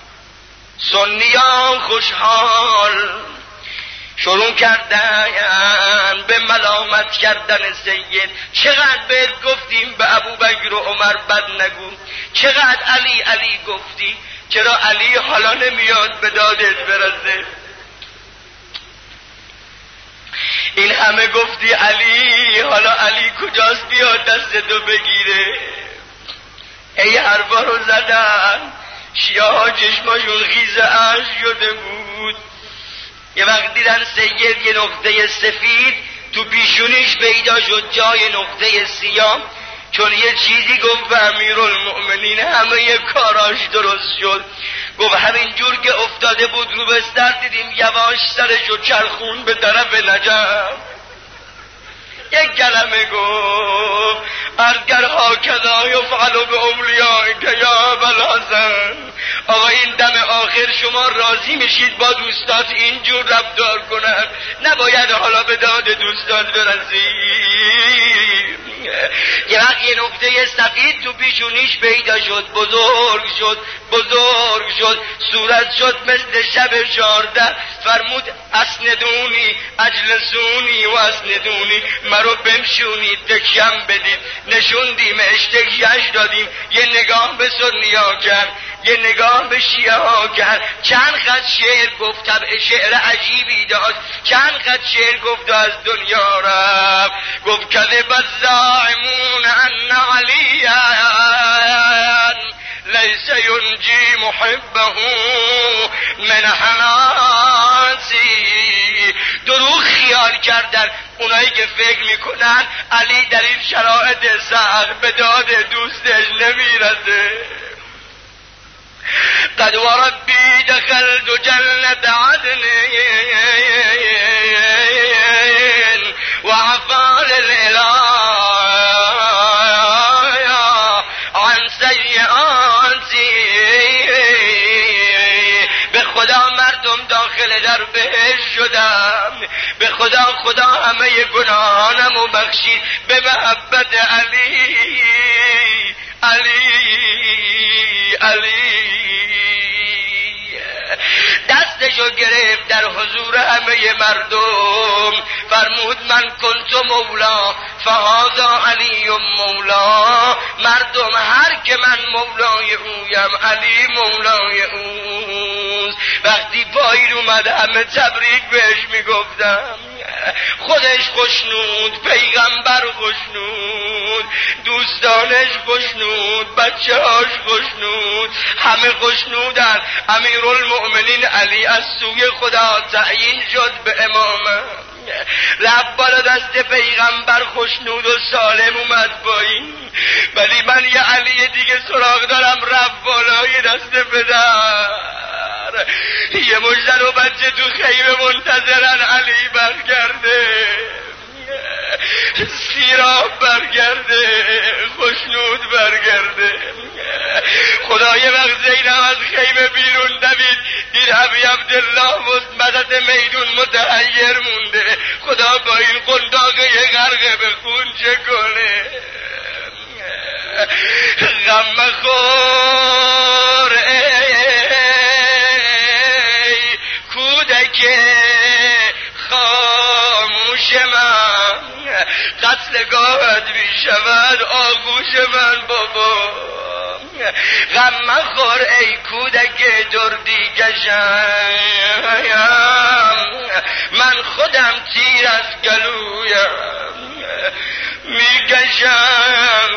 [SPEAKER 1] سنیان خوشحال. شروع کردن به ملامت کردن سید. چقدر بهت گفتیم به ابوبکر و عمر بد نگو، چقدر علی علی گفتی، چرا علی حالا نمیاد به دادت برسه؟ این همه گفتی علی، حالا علی کجاست بیاد دستتو بگیره؟ ای حرفا رو زدن. شیعه ها چشماشون خیز اشک شده بود. یه وقت دیدن سید یه نقطه سفید تو پیشونیش پیدا شد جای نقطه سیاه. چون یه چیزی گفت به امیرالمؤمنین همه یه کاراش درست شد. گفت همین جور که افتاده بود رو بستر دیدیم یواش سرشو چرخون به طرف نجف. یک کلمه گفت ارگر ها کذا یفعل به اولیاء که یا ابوالحسن. آقا این دم آخر شما راضی میشید با دوستات اینجور رفتار کنن؟ نباید حالا به داد دوستات برسی. یه وقت یه نقطه سفید تو پیشونیش پیدا شد، بزرگ شد بزرگ شد صورت شد مثل شب شارده. فرمود اسندونی اجلسونی و اسندونی، مرو بمشونید تکیم بدید. نشوندیم اشتکیش دادیم. یه نگاه به سنیا کرد، یه نگاه به شیعه ها کرد. چند خط شعر گفت، طبع شعر عجیبی داشت. چند خط شعر گفت و از دنیا رفت. گفت کذب الزاعمون ان علیه سینجی محبه من حناسی. دروغ خیال کردن اونایی که فکر میکنن علی در این شرایط سخت به داد دوستش نمیرسه. قد وربی دخلت جنت عدن و عفال الاله عن سیئاتی. به خدا مردم داخل در بهشت شدم، به خدا خدا همه گناهانمو بخشید به محبت علی علی علی. دستشو گرفت در حضور همه مردم فرمود من کنت مولا فهذا علی مولا. مردم هر که من مولای اویم علی مولای اوست. وقتی پایین اومد همه تبریک بهش میگفتم. خودش خوشنود، پیغمبر خوشنود، دوستانش خوشنود، بچه هاش خوشنود، همه خوشنودن. امیرالمؤمنین علی از سوی خدا تعیین شد به امامت. رفت بالا دست پیغمبر خوشنود و سالم اومد پایین. ولی من یه علی دیگه سراغ دارم رفت بالای دست پدر. یه مجدر و بچه تو خیمه منتظرن علی برگرده، سیراب برگرده، خوشنود برگرده. خدای وقت زینب از خیمه بیرون دوید دید ابی عبدالله وسط میدون متحیر مونده. خدا با این قنداقه غرق به خون چه کنه؟ غم خور ای کودک خاموش من، قتلگاهت بیشود آغوش من بابا. غم مخور ای کودک دردی کشم، من خودم تیر از گلویم میکشم.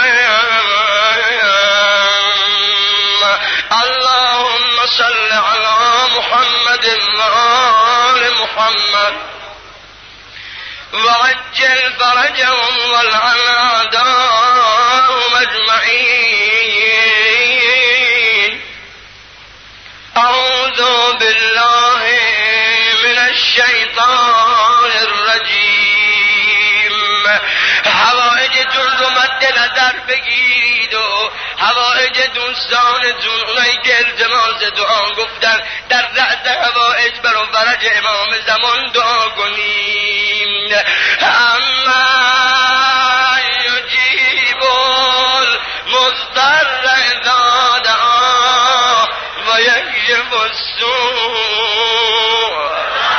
[SPEAKER 1] اللهم صل علی محمد و آل محمد وعجل فرجهم والعن أعداءهم أجمعين. أعوذ بالله من الشیطان الرجیم. حوائجتون رو مد نظر بگیرید و حوائج دوستانتون اونایی که التماس دعا گفتن در رأس حوائج برای فرج امام زمان دعا کنیم. اما یجیب المضطر اذا دعا و یکشف السوء.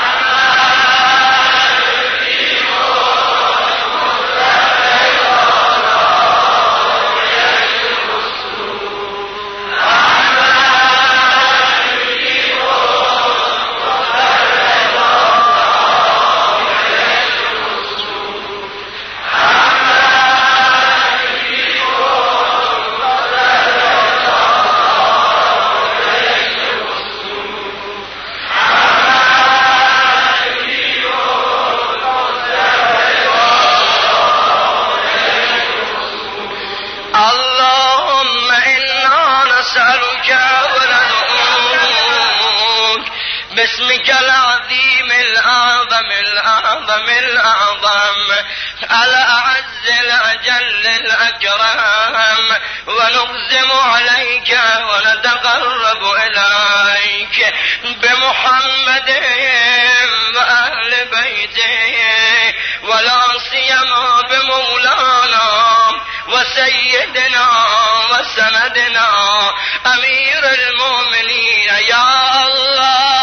[SPEAKER 1] باسمك العظيم الأعظم الأعظم الأعظم الأعز الأجل الأكرم، ونقسم عليك ونتقرب إليك بمحمد وأهل بيته، ولا سيما بمولانا وسيدنا وسندنا أمير المؤمنين يا الله.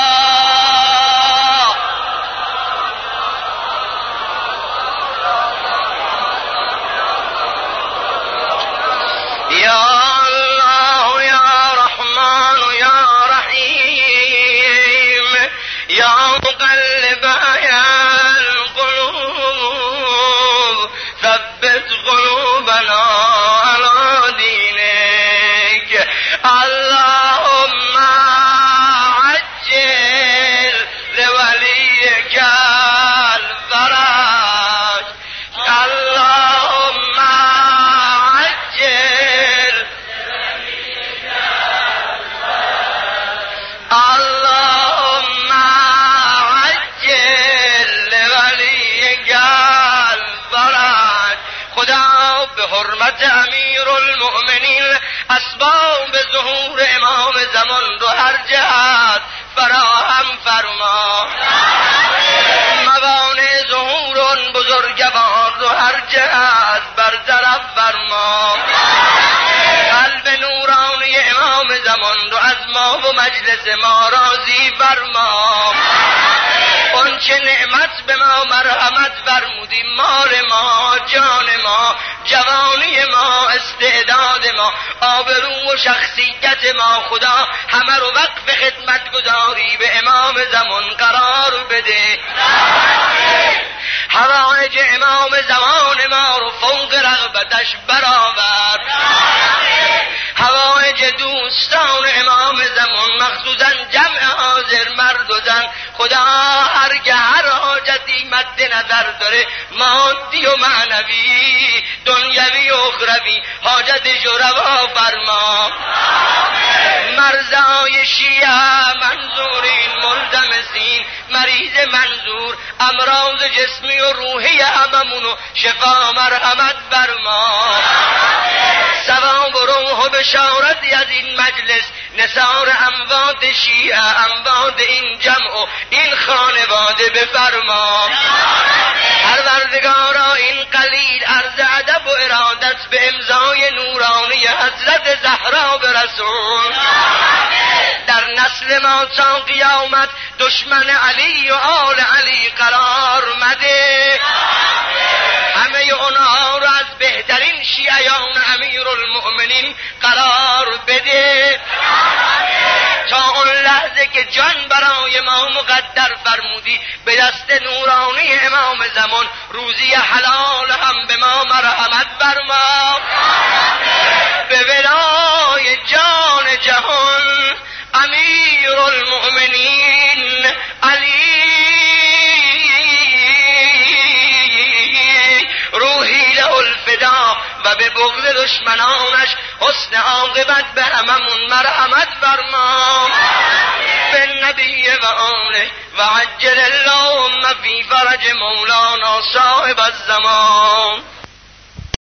[SPEAKER 1] يا الله يا رحمن يا رحيم يا مقلب القلوب ثبت قلوبنا على دينك. حضرت امیر المؤمنین اسباب ظهور امام زمان رو هر جهت فراهم فرما، موانع ظهور اون بزرگوار رو هر جهت برطرف فرما، قلب نورانی امام زمان رو از ما و مجلس ما راضی فرما، اون چه نعمت به ما مرحمت فرمودی، مال ما، جان ما، جوانی ما، استعداد ما، آبرو و شخصیت ما، خدا همه رو وقف خدمت گذاری به امام زمان قرار بده، حوائج امام زمان ما رو فوق رغبتش برآور، حوائج دوستان امام زمان مخصوصا جمع حاضر مرد و زن، خدا هر که هر حاجتی مد نظر داره، مادی و معنوی، دنیوی و اخروی، حاجتش رو روا فرما، مرزای شیعه منظورین ملتمسین، مریض منظور، امراض جسمی و روحی هممونو شفا مرحمت فرما، ثواب و روح و بشارتی از این مجلس نثار اموات شیعه، اموات این جمع و این خانواده بفرما، پروردگارا این قلیل عرض ادب و ارادت به امضای نورانی حضرت زهرا برسون، در نسل ما تا قیامت دشمن علی و آل علی قرار مده، همه اونها را از بهترین شیعیان امیر المؤمنین قرار بده، تا اون لحظه که جان برای ما مقدر فرمودی به دست نورانی امام زمان روزی حلال هم به ما مرحمت فرما، به ولای جان جهان امیر المؤمنین علی روحی له الفدا و به بغض دشمنانش حسن عاقبت به هممون مرحمت فرما، به نبی و آله و عجل اللهم فی فرج مولانا صاحب الزمان.